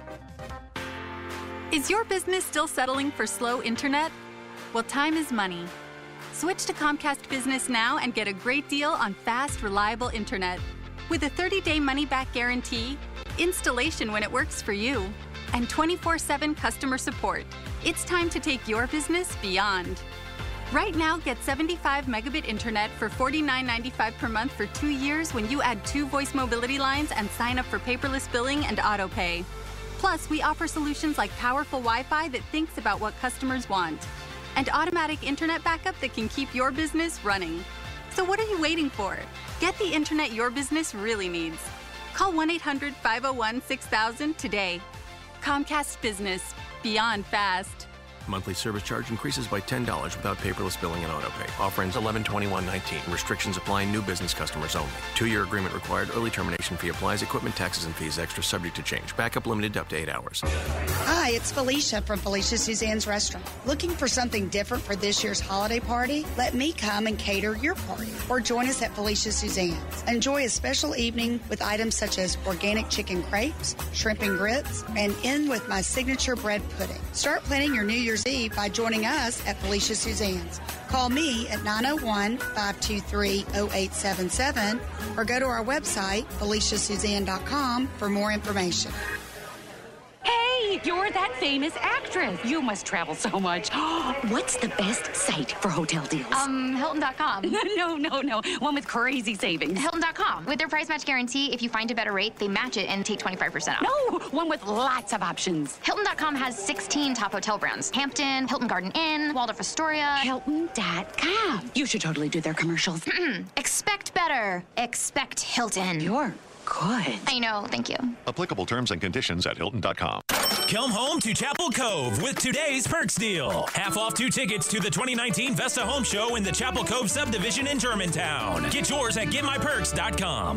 Is your business still settling for slow internet? Well, time is money. Switch to Comcast Business now and get a great deal on fast, reliable internet. With a thirty-day money-back guarantee, installation when it works for you, and twenty-four seven customer support, it's time to take your business beyond. Right now, get seventy-five megabit internet for forty-nine ninety-five per month for two years when you add two voice mobility lines and sign up for paperless billing and autopay. Plus, we offer solutions like powerful Wi-Fi that thinks about what customers want, and automatic internet backup that can keep your business running. So what are you waiting for? Get the internet your business really needs. Call one eight hundred five oh one six thousand today. Comcast Business. Beyond fast. Monthly service charge increases by ten dollars without paperless billing and autopay. Offer ends eleven twenty-one nineteen. Restrictions apply. New business customers only. Two-year agreement required. Early termination fee applies. Equipment, taxes, and fees extra, subject to change. Backup limited up to eight hours. Hi, it's Felicia from Felicia Suzanne's Restaurant. Looking for something different for this year's holiday party? Let me come and cater your party. Or join us at Felicia Suzanne's. Enjoy a special evening with items such as organic chicken crepes, shrimp and grits, and end with my signature bread pudding. Start planning your New Year's Eve by joining us at Felicia Suzanne's. Call me at nine oh one, five two three, oh eight seven seven or go to our website, felicia suzanne dot com, for more information. Hey, you're that famous actress. You must travel so much. What's the best site for hotel deals? Um, Hilton dot com. no, no, no. One with crazy savings. Hilton dot com. With their price match guarantee, if you find a better rate, they match it and take twenty-five percent off. No, one with lots of options. Hilton dot com has sixteen top hotel brands. Hampton, Hilton Garden Inn, Waldorf Astoria. Hilton dot com. You should totally do their commercials. Expect better. Expect Hilton. You're good. I know, thank you. Applicable terms and conditions at Hilton dot com. Come home to Chapel Cove with today's Perks deal. Half off two tickets to the twenty nineteen Vesta Home Show in the Chapel Cove subdivision in Germantown. Get yours at get my perks dot com.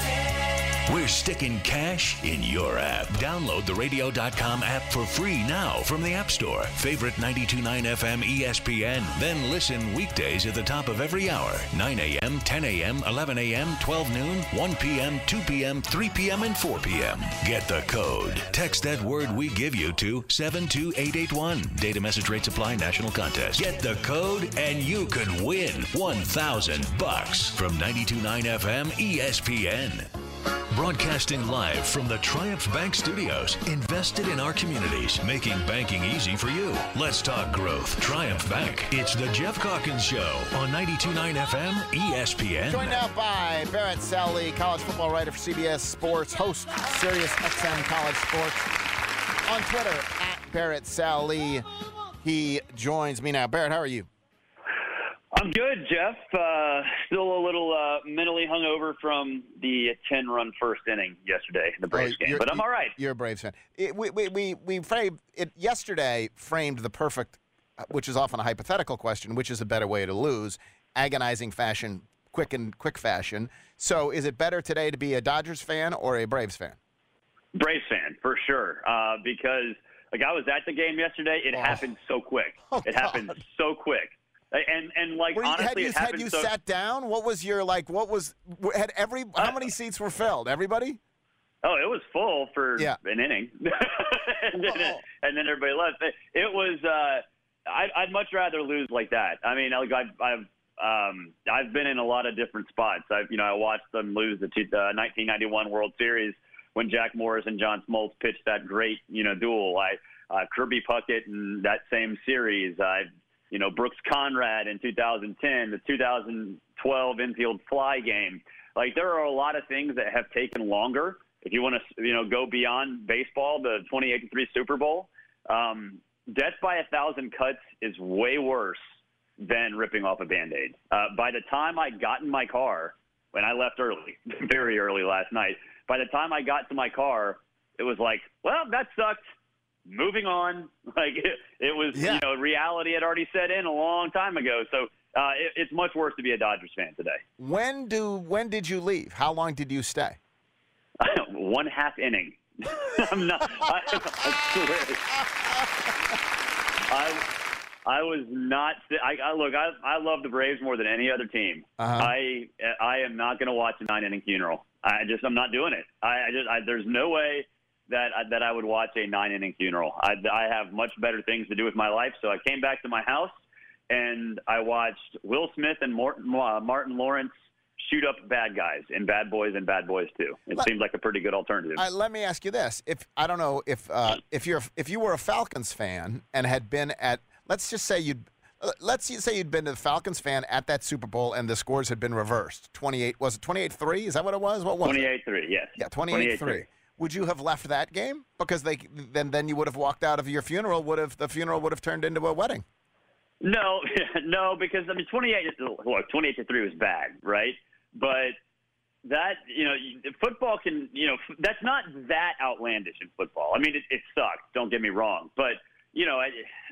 We're sticking cash in your app. Download the radio dot com app for free now from the App Store. Favorite ninety-two point nine F M E S P N. Then listen weekdays at the top of every hour. nine a.m., ten a.m., eleven a.m., twelve noon, one p.m., two p.m., three p.m., and four p.m. Get the code. Text that word we give you to seven two eight eight one. Data message rates apply. National contest. Get the code and you could win one thousand bucks from ninety-two point nine F M E S P N. Broadcasting live from the Triumph Bank Studios, invested in our communities, making banking easy for you. Let's talk growth. Triumph Bank. It's the Jeff Calkins Show on ninety-two point nine F M E S P N. Joined now by Barrett Sally, college football writer for C B S Sports, host Sirius X M College Sports. On Twitter, at Barrett Sally. He joins me now. Barrett, how are you? I'm good, Jeff. Uh, still a little uh, mentally hungover from the ten-run first inning yesterday in the Braves oh, game, but I'm all right. You're a Braves fan. It, we we we, we framed it yesterday. Framed the perfect, which is often a hypothetical question, which is a better way to lose? Agonizing fashion, quick and quick fashion. So, is it better today to be a Dodgers fan or a Braves fan? Braves fan for sure, uh, because like I was at the game yesterday. It oh. happened so quick. Oh, it God. happened so quick. And and like Were you, honestly, had you, it happened had you so, sat down? What was your like? What was had every? How many seats were filled? Everybody? Oh, it was full for yeah. an inning, and, then, oh. and then everybody left. It, it was. Uh, I'd, I'd much rather lose like that. I mean, like I've I've um, I've been in a lot of different spots. I've you know I watched them lose the two, uh, nineteen ninety-one World Series when Jack Morris and John Smoltz pitched that great you know duel. I uh, Kirby Puckett in that same series. Uh, you know, Brooks Conrad in two thousand ten, the two thousand twelve infield fly game. Like, there are a lot of things that have taken longer. If you want to, you know, go beyond baseball, the twenty-eight to three Super Bowl, um, death by a thousand cuts is way worse than ripping off a Band-Aid. Uh, by the time I got in my car, when I left early, very early last night, by the time I got to my car, it was like, well, that sucked. Moving on. Like, it, it was, yeah. you know, reality had already set in a long time ago. So uh, it, it's much worse to be a Dodgers fan today. When do when did you leave? How long did you stay? One half inning. I'm not. I, I swear. I I was not. I, I look. I I love the Braves more than any other team. Uh-huh. I I am not going to watch a nine inning funeral. I just I'm not doing it. I, I just I, there's no way that I, that I would watch a nine inning funeral. I I have much better things to do with my life. So I came back to my house and I watched Will Smith and Martin, uh, Martin Lawrence shoot up bad guys in Bad Boys and Bad Boys two. It let, seems like a pretty good alternative. Uh, let me ask you this: If I don't know if uh, if you're if you were a Falcons fan and had been at, let's just say you'd uh, let's say you'd been a Falcons fan at that Super Bowl and the scores had been reversed. twenty-eight was it twenty-eight three? Is that what it was? What was it? twenty-eight three, yes. Yeah, twenty-eight three. Would you have left that game because they then then you would have walked out of your funeral? Would have the funeral would have turned into a wedding? No, no, because I mean twenty-eight. Look, twenty-eight to three was bad, right? But that, you know, football can, you know, that's not that outlandish in football. I mean, it, it sucks. Don't get me wrong. But, you know, I,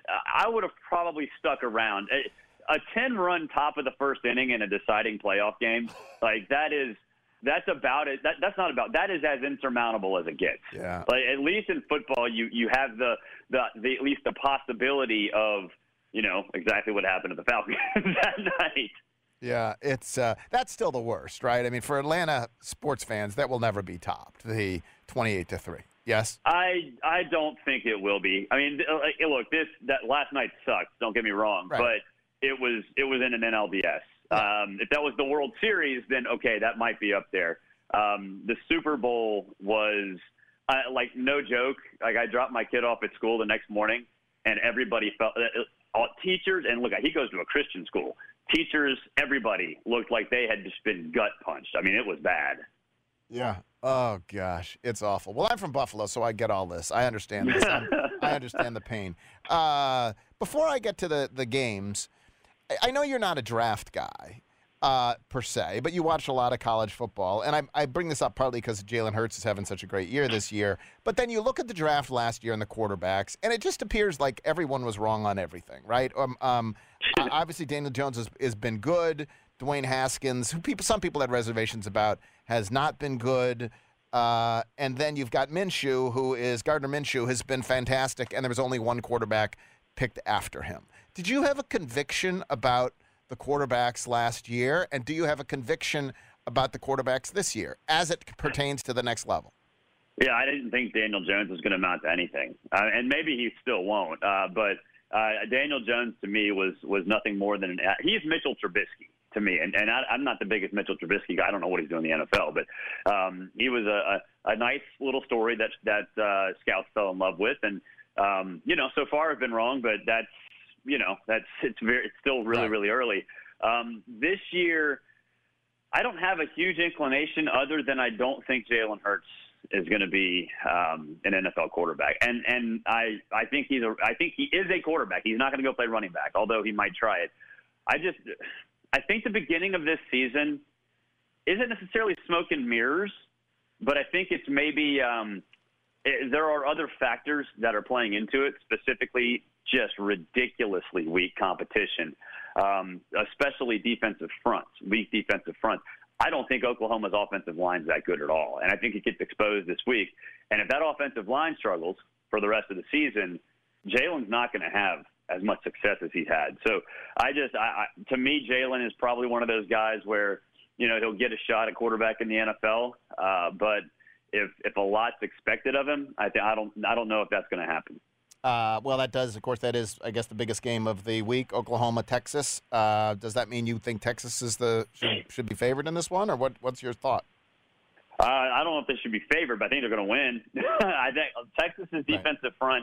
I would have probably stuck around. A ten-run top of the first inning in a deciding playoff game, like that is, that's about it. That, that's not about, that is as insurmountable as it gets. Yeah. Like, at least in football, you, you have the, the, the, at least the possibility of, you know, exactly what happened to the Falcons that night. Yeah, it's uh, that's still the worst, right? I mean, for Atlanta sports fans, that will never be topped. The twenty-eight to three. Yes. I I don't think it will be. I mean, look, this that last night sucked. Don't get me wrong, right. but it was it was in an N L D S. Yeah. Um, if that was the World Series, then okay, that might be up there. Um, the Super Bowl was uh, like no joke. Like I dropped my kid off at school the next morning, and everybody felt uh, all teachers and look, he goes to a Christian school. Teachers, everybody looked like they had just been gut punched. I mean, it was bad. Yeah. Oh, gosh. It's awful. Well, I'm from Buffalo, so I get all this. I understand this. I'm, I understand the pain. Uh, before I get to the, the games, I, I know you're not a draft guy, uh, per se, but you watch a lot of college football. And I, I bring this up partly because Jalen Hurts is having such a great year this year. But then you look at the draft last year and the quarterbacks, and it just appears like everyone was wrong on everything, right? Um, um, obviously, Daniel Jones has, has been good. Dwayne Haskins, who people, some people had reservations about, has not been good. Uh, and then you've got Minshew, who is Gardner Minshew, has been fantastic, and there was only one quarterback picked after him. Did you have a conviction about the quarterbacks last year, and do you have a conviction about the quarterbacks this year as it pertains to the next level? Yeah, I didn't think Daniel Jones was going to amount to anything, uh, and maybe he still won't. Uh, but uh, Daniel Jones to me was was nothing more than an – he's Mitchell Trubisky to me, and, and I, I'm not the biggest Mitchell Trubisky guy. I don't know what he's doing in the N F L, but um, he was a, a, a nice little story that that uh, scouts fell in love with, and um, you know, so far I've been wrong, but that's you know that's it's very it's still really right. really early. Um, this year, I don't have a huge inclination other than I don't think Jalen Hurts is going to be um, an N F L quarterback, and and I I think he's a I think he is a quarterback. He's not going to go play running back, although he might try it. I just I think the beginning of this season isn't necessarily smoke and mirrors, but I think it's maybe um, it, there are other factors that are playing into it, specifically just ridiculously weak competition, um, especially defensive fronts, weak defensive fronts. I don't think Oklahoma's offensive line is that good at all, and I think it gets exposed this week. And if that offensive line struggles for the rest of the season, Jalen's not going to have as much success as he's had. So I just, I, I, to me, Jalen is probably one of those guys where, you know, he'll get a shot at quarterback in the N F L, uh, but if if a lot's expected of him, I think I don't I don't know if that's going to happen. Uh, well, that does, of course, that is, I guess, the biggest game of the week, Oklahoma, Texas. Uh, does that mean you think Texas is the should, should be favored in this one, or what? What's your thought? Uh, I don't know if they should be favored, but I think they're going to win. I think Texas's defensive right. front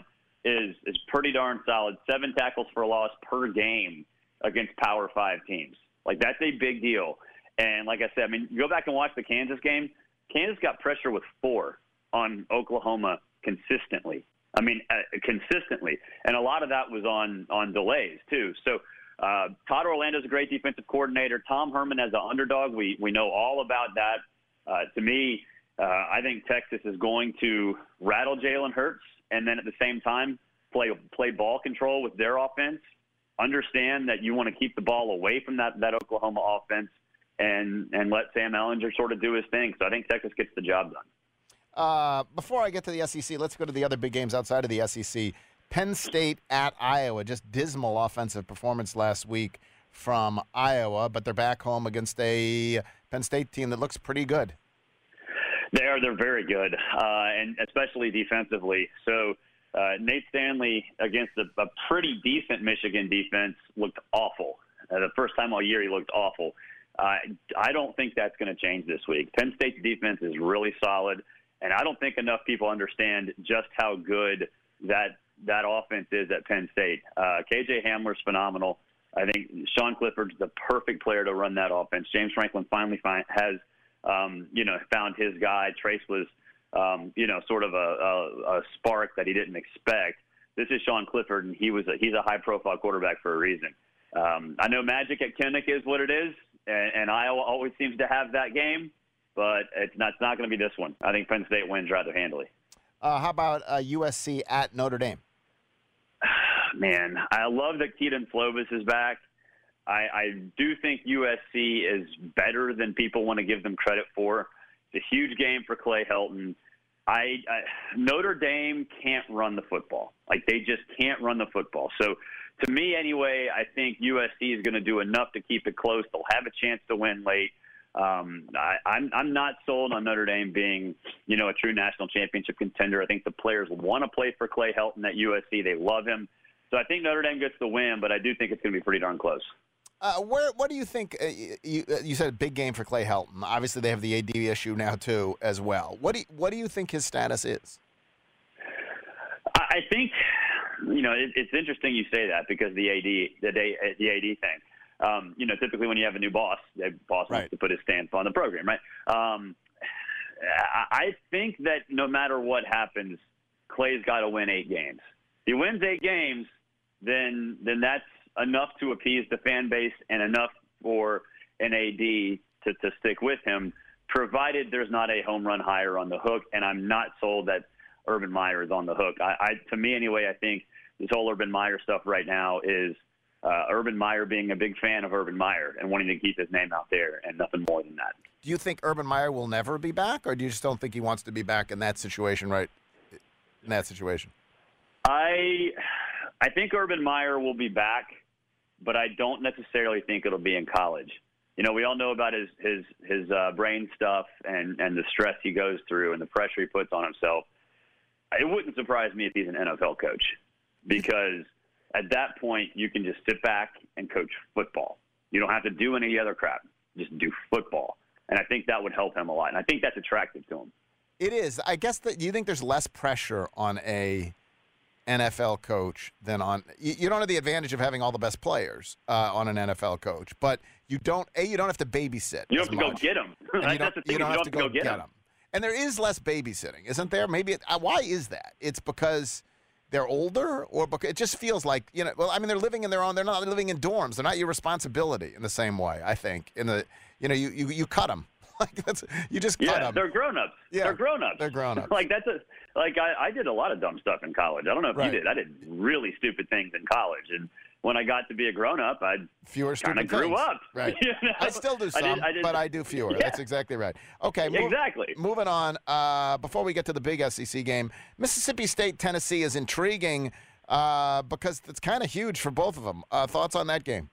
is is pretty darn solid. Seven tackles for a loss per game against Power Five teams. Like, that's a big deal. And like I said, I mean, you go back and watch the Kansas game. Kansas got pressure with four on Oklahoma consistently. I mean, uh, consistently. And a lot of that was on, on delays, too. So uh, Todd Orlando's a great defensive coordinator. Tom Herman as an underdog, we, we know all about that. Uh, to me, uh, I think Texas is going to rattle Jalen Hurts and then at the same time play play ball control with their offense. Understand that you want to keep the ball away from that, that Oklahoma offense and, and let Sam Ehlinger sort of do his thing. So I think Texas gets the job done. Uh, before I get to the S E C, let's go to the other big games outside of the S E C. Penn State at Iowa, just dismal offensive performance last week from Iowa, but they're back home against a Penn State team that looks pretty good. They are. They're very good, uh, and especially defensively. So uh, Nate Stanley against a, a pretty decent Michigan defense looked awful. Uh, the first time all year he looked awful. Uh, I don't think that's going to change this week. Penn State's defense is really solid. And I don't think enough people understand just how good that that offense is at Penn State. Uh, K J Hamler's phenomenal. I think Sean Clifford's the perfect player to run that offense. James Franklin finally find, has, um, you know, found his guy. Trace was, um, you know, sort of a, a, a spark that he didn't expect. This is Sean Clifford, and he was a, he's a high-profile quarterback for a reason. Um, I know Magic at Kinnick is what it is, and, and Iowa always seems to have that game. But it's not, it's not going to be this one. I think Penn State wins rather handily. Uh, how about uh, U S C at Notre Dame? Man, I love that Keaton Slovis is back. I, I do think U S C is better than people want to give them credit for. It's a huge game for Clay Helton. I, I Notre Dame can't run the football. Like, they just can't run the football. So, to me anyway, I think U S C is going to do enough to keep it close. They'll have a chance to win late. Um, I, I'm, I'm not sold on Notre Dame being, you know, a true national championship contender. I think the players want to play for Clay Helton at U S C. They love him. So I think Notre Dame gets the win, but I do think it's going to be pretty darn close. Uh, where, what do you think? Uh, you, you said a big game for Clay Helton. Obviously, they have the A D issue now, too, as well. What do you, what do you think his status is? I think, you know, it, it's interesting you say that because the A D, the, day, the A D thing. Um, you know, typically when you have a new boss, the boss right. wants to put his stamp on the program, right? Um, I think that no matter what happens, Clay's got to win eight games. If he wins eight games, then then that's enough to appease the fan base and enough for an A D to, to stick with him, provided there's not a home run hire on the hook. And I'm not sold that Urban Meyer is on the hook. I, I to me anyway, I think this whole Urban Meyer stuff right now is Uh, Urban Meyer being a big fan of Urban Meyer and wanting to keep his name out there and nothing more than that. Do you think Urban Meyer will never be back, or do you just don't think he wants to be back in that situation, right, in that situation? I I think Urban Meyer will be back, but I don't necessarily think it'll be in college. You know, we all know about his his, his uh, brain stuff and, and the stress he goes through and the pressure he puts on himself. It wouldn't surprise me if he's an N F L coach because – at that point, you can just sit back and coach football. You don't have to do any other crap. Just do football. And I think that would help him a lot. And I think that's attractive to him. It is. I guess that you think there's less pressure on a N F L coach than on you, – you don't have the advantage of having all the best players uh, on an N F L coach. But you don't – A, you don't have to babysit. You don't have to much. go get them. You that's don't, the thing. you don't, You have, to go, go get them. them. And there is less babysitting, isn't there? Maybe it, uh, why is that? It's because – they're older, or because it just feels like, you know, well, I mean, they're living in their own, they're not living in dorms. They're not your responsibility in the same way, I think. In the, you know, you, you, you cut them. Like that's, you just cut yeah, them. they're grown-ups. Yeah, they're grown-ups. They're grown-ups. Like, that's a, like, I, I did a lot of dumb stuff in college. I don't know if right. you did. I did really stupid things in college. And when I got to be a grown-up, I fewer kind of grew things. up. Right. You know? I still do some, I did, I did, but I do fewer. Yeah. That's exactly right. Okay. Move, exactly. Moving on. Uh, before we get to the big S E C game, Mississippi State, Tennessee is intriguing uh, because it's kind of huge for both of them. Uh, thoughts on that game?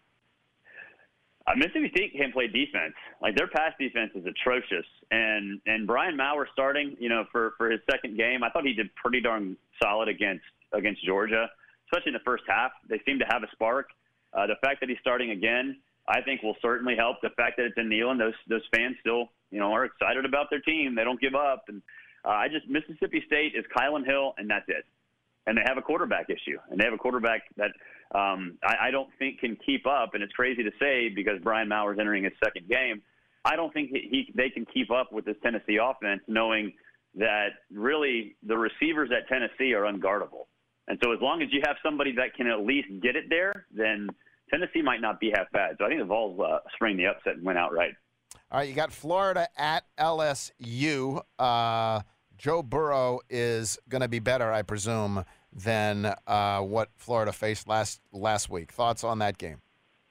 Uh, Mississippi State can play defense. Like, their pass defense is atrocious. And and Brian Maurer starting, you know, for, for his second game, I thought he did pretty darn solid against against Georgia, especially in the first half. They seem to have a spark. Uh, the fact that he's starting again, I think, will certainly help. The fact that it's in Neyland, those those fans still, you know, are excited about their team. They don't give up. And uh, I just Mississippi State is Kylan Hill, and that's it. and they have a quarterback issue, and they have a quarterback that um, I, I don't think can keep up. And it's crazy to say because Brian Maurer's entering his second game. I don't think he, he they can keep up with this Tennessee offense, knowing that really the receivers at Tennessee are unguardable. And so as long as you have somebody that can at least get it there, then Tennessee might not be half bad. So I think the Vols uh, spring the upset and went outright. All right, you got Florida at L S U. Uh, Joe Burrow is going to be better, I presume, than uh, what Florida faced last last week. Thoughts on that game?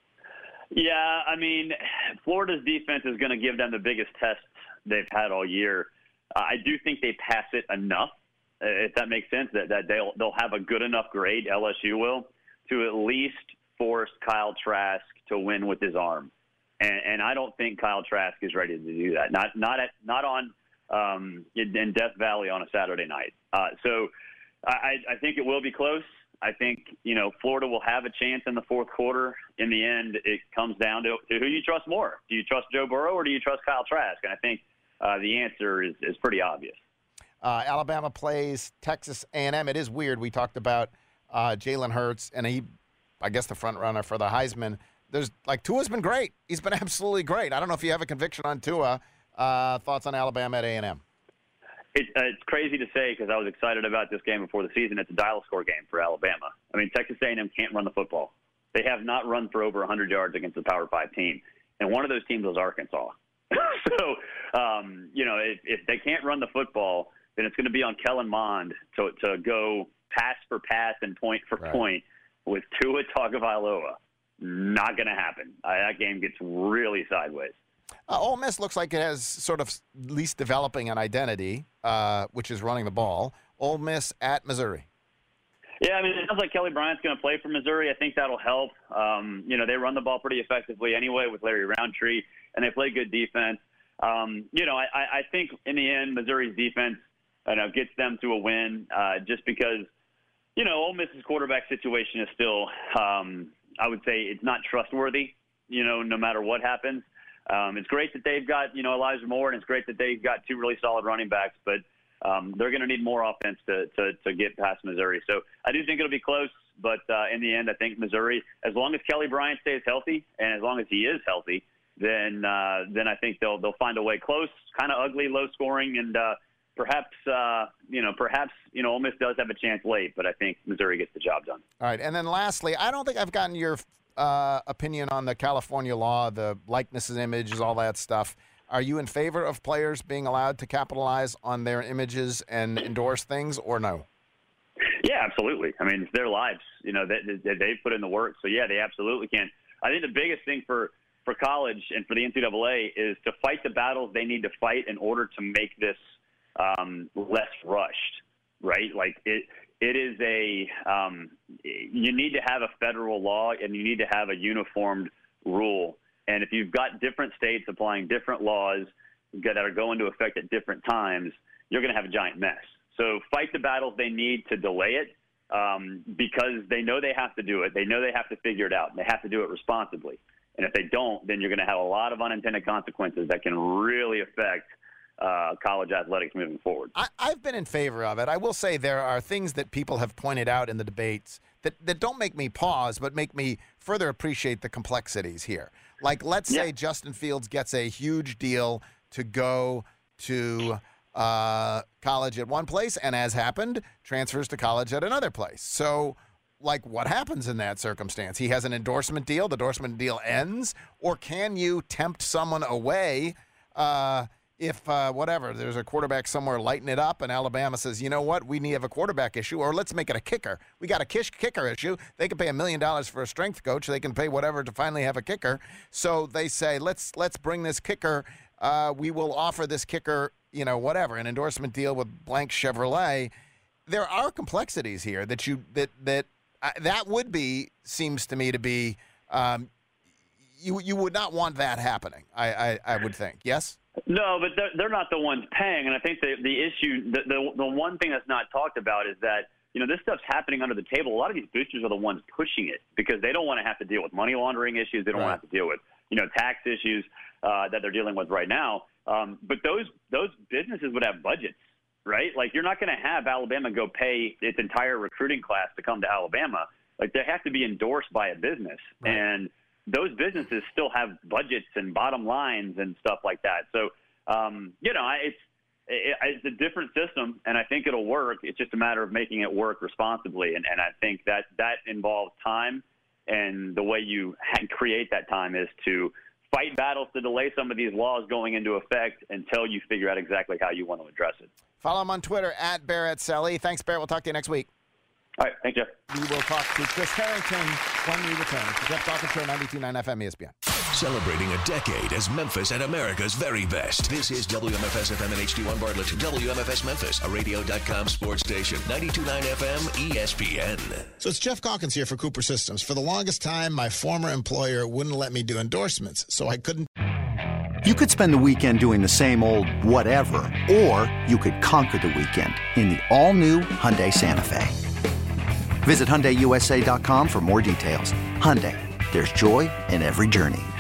Yeah, I mean, Florida's defense is going to give them the biggest test they've had all year. Uh, I do think they pass it enough, if that makes sense, that, that they'll they'll have a good enough grade, L S U will, to at least force Kyle Trask to win with his arm. And, and I don't think Kyle Trask is ready to do that. Not not at not on um, in, in Death Valley on a Saturday night. Uh, so I, I think it will be close. I think, you know, Florida will have a chance in the fourth quarter. In the end, it comes down to, to who you trust more. Do you trust Joe Burrow or do you trust Kyle Trask? And I think uh, the answer is, is pretty obvious. Uh, Alabama plays Texas A and M. It is weird. We talked about uh, Jalen Hurts, and he, I guess, the front runner for the Heisman. There's like Tua's been great. He's been absolutely great. I don't know if you have a conviction on Tua. Uh, thoughts on Alabama at A and M? It, uh, it's crazy to say because I was excited about this game before the season. It's a dial score game for Alabama. I mean, Texas A and M can't run the football. They have not run for over one hundred yards against a Power Five team, and one of those teams was Arkansas. so, um, you know, if, if they can't run the football, then it's going to be on Kellen Mond to to go pass for pass and point for right. point with Tua Tagovailoa. Not going to happen. Uh, that game gets really sideways. Uh, Ole Miss looks like it has sort of at least developing an identity, uh, which is running the ball. Ole Miss at Missouri. Yeah, I mean, it sounds like Kelly Bryant's going to play for Missouri. I think that'll help. Um, you know, they run the ball pretty effectively anyway with Larry Roundtree, and they play good defense. Um, you know, I, I think in the end, Missouri's defense, you know, gets them to a win uh, just because, you know, Ole Miss's quarterback situation is still, um, I would say, it's not trustworthy, you know, no matter what happens. Um, it's great that they've got, you know, Elijah Moore, and it's great that they've got two really solid running backs, but um, they're going to need more offense to, to, to get past Missouri. So I do think it'll be close, but uh, in the end, I think Missouri, as long as Kelly Bryant stays healthy, and as long as he is healthy, then uh, then I think they'll they'll find a way close, kind of ugly, low scoring, and uh, perhaps uh, you know perhaps you know Ole Miss does have a chance late, but I think Missouri gets the job done. All right, and then lastly, I don't think I've gotten your uh, opinion on the California law, the likenesses, images, all that stuff. Are you in favor of players being allowed to capitalize on their images and endorse things, or no? Yeah, absolutely. I mean, it's their lives. You know, they, they, they've put in the work, so yeah, they absolutely can. I think the biggest thing for for college and for the N C double A is to fight the battles they need to fight in order to make this um, less rushed, right? Like it, it is a um, you need to have a federal law and you need to have a uniformed rule. And if you've got different states applying different laws that are going to effect at different times, you're going to have a giant mess. So fight the battles they need to delay it um, because they know they have to do it. They know they have to figure it out. They have to do it responsibly. And if they don't, then you're going to have a lot of unintended consequences that can really affect uh, college athletics moving forward. I, I've been in favor of it. I will say there are things that people have pointed out in the debates that, that don't make me pause, but make me further appreciate the complexities here. Like, let's say yeah. Justin Fields gets a huge deal to go to uh, college at one place, and as happened, transfers to college at another place. So, like, what happens in that circumstance? He has an endorsement deal. The endorsement deal ends. Or can you tempt someone away uh, if, uh, whatever, there's a quarterback somewhere lighting it up and Alabama says, you know what, we need to have a quarterback issue, or let's make it a kicker. We got a kish kicker issue. They can pay a million dollars for a strength coach. They can pay whatever to finally have a kicker. So they say, let's let's bring this kicker. Uh, we will offer this kicker, you know, whatever, an endorsement deal with blank Chevrolet. There are complexities here that you that that uh, that would be seems to me to be um, you you would not want that happening. I I, I would think. Yes. No, but they're, they're not the ones paying, and I think the the issue, the, the the one thing that's not talked about is that, you know, this stuff's happening under the table. A lot of these boosters are the ones pushing it because they don't want to have to deal with money laundering issues. They don't Right. want to have to deal with, you know, tax issues uh, that they're dealing with right now. Um, but those those businesses would have budgets. right? Like, you're not going to have Alabama go pay its entire recruiting class to come to Alabama. Like, they have to be endorsed by a business. Right. And those businesses still have budgets and bottom lines and stuff like that. So, um, you know, it's, it, it's a different system, and I think it'll work. It's just a matter of making it work responsibly. And, and I think that that involves time, and the way you ha- create that time is to fight battles to delay some of these laws going into effect until you figure out exactly how you want to address it. Follow him on Twitter, at Barrett Selly. Thanks, Barrett. We'll talk to you next week. All right. Thanks, Jeff. We will talk to Chris Harrington when we return. It's the Jeff Dawkins Show, ninety-two point nine F M E S P N. Celebrating a decade as Memphis and America's very best. This is W M F S F M and H D one Bartlett. W M F S Memphis, a radio dot com sports station. ninety-two point nine F M E S P N. So it's Jeff Calkins here for Cooper Systems. For the longest time, my former employer wouldn't let me do endorsements, so I couldn't. You could spend the weekend doing the same old whatever, or you could conquer the weekend in the all-new Hyundai Santa Fe. Visit Hyundai U S A dot com for more details. Hyundai, there's joy in every journey.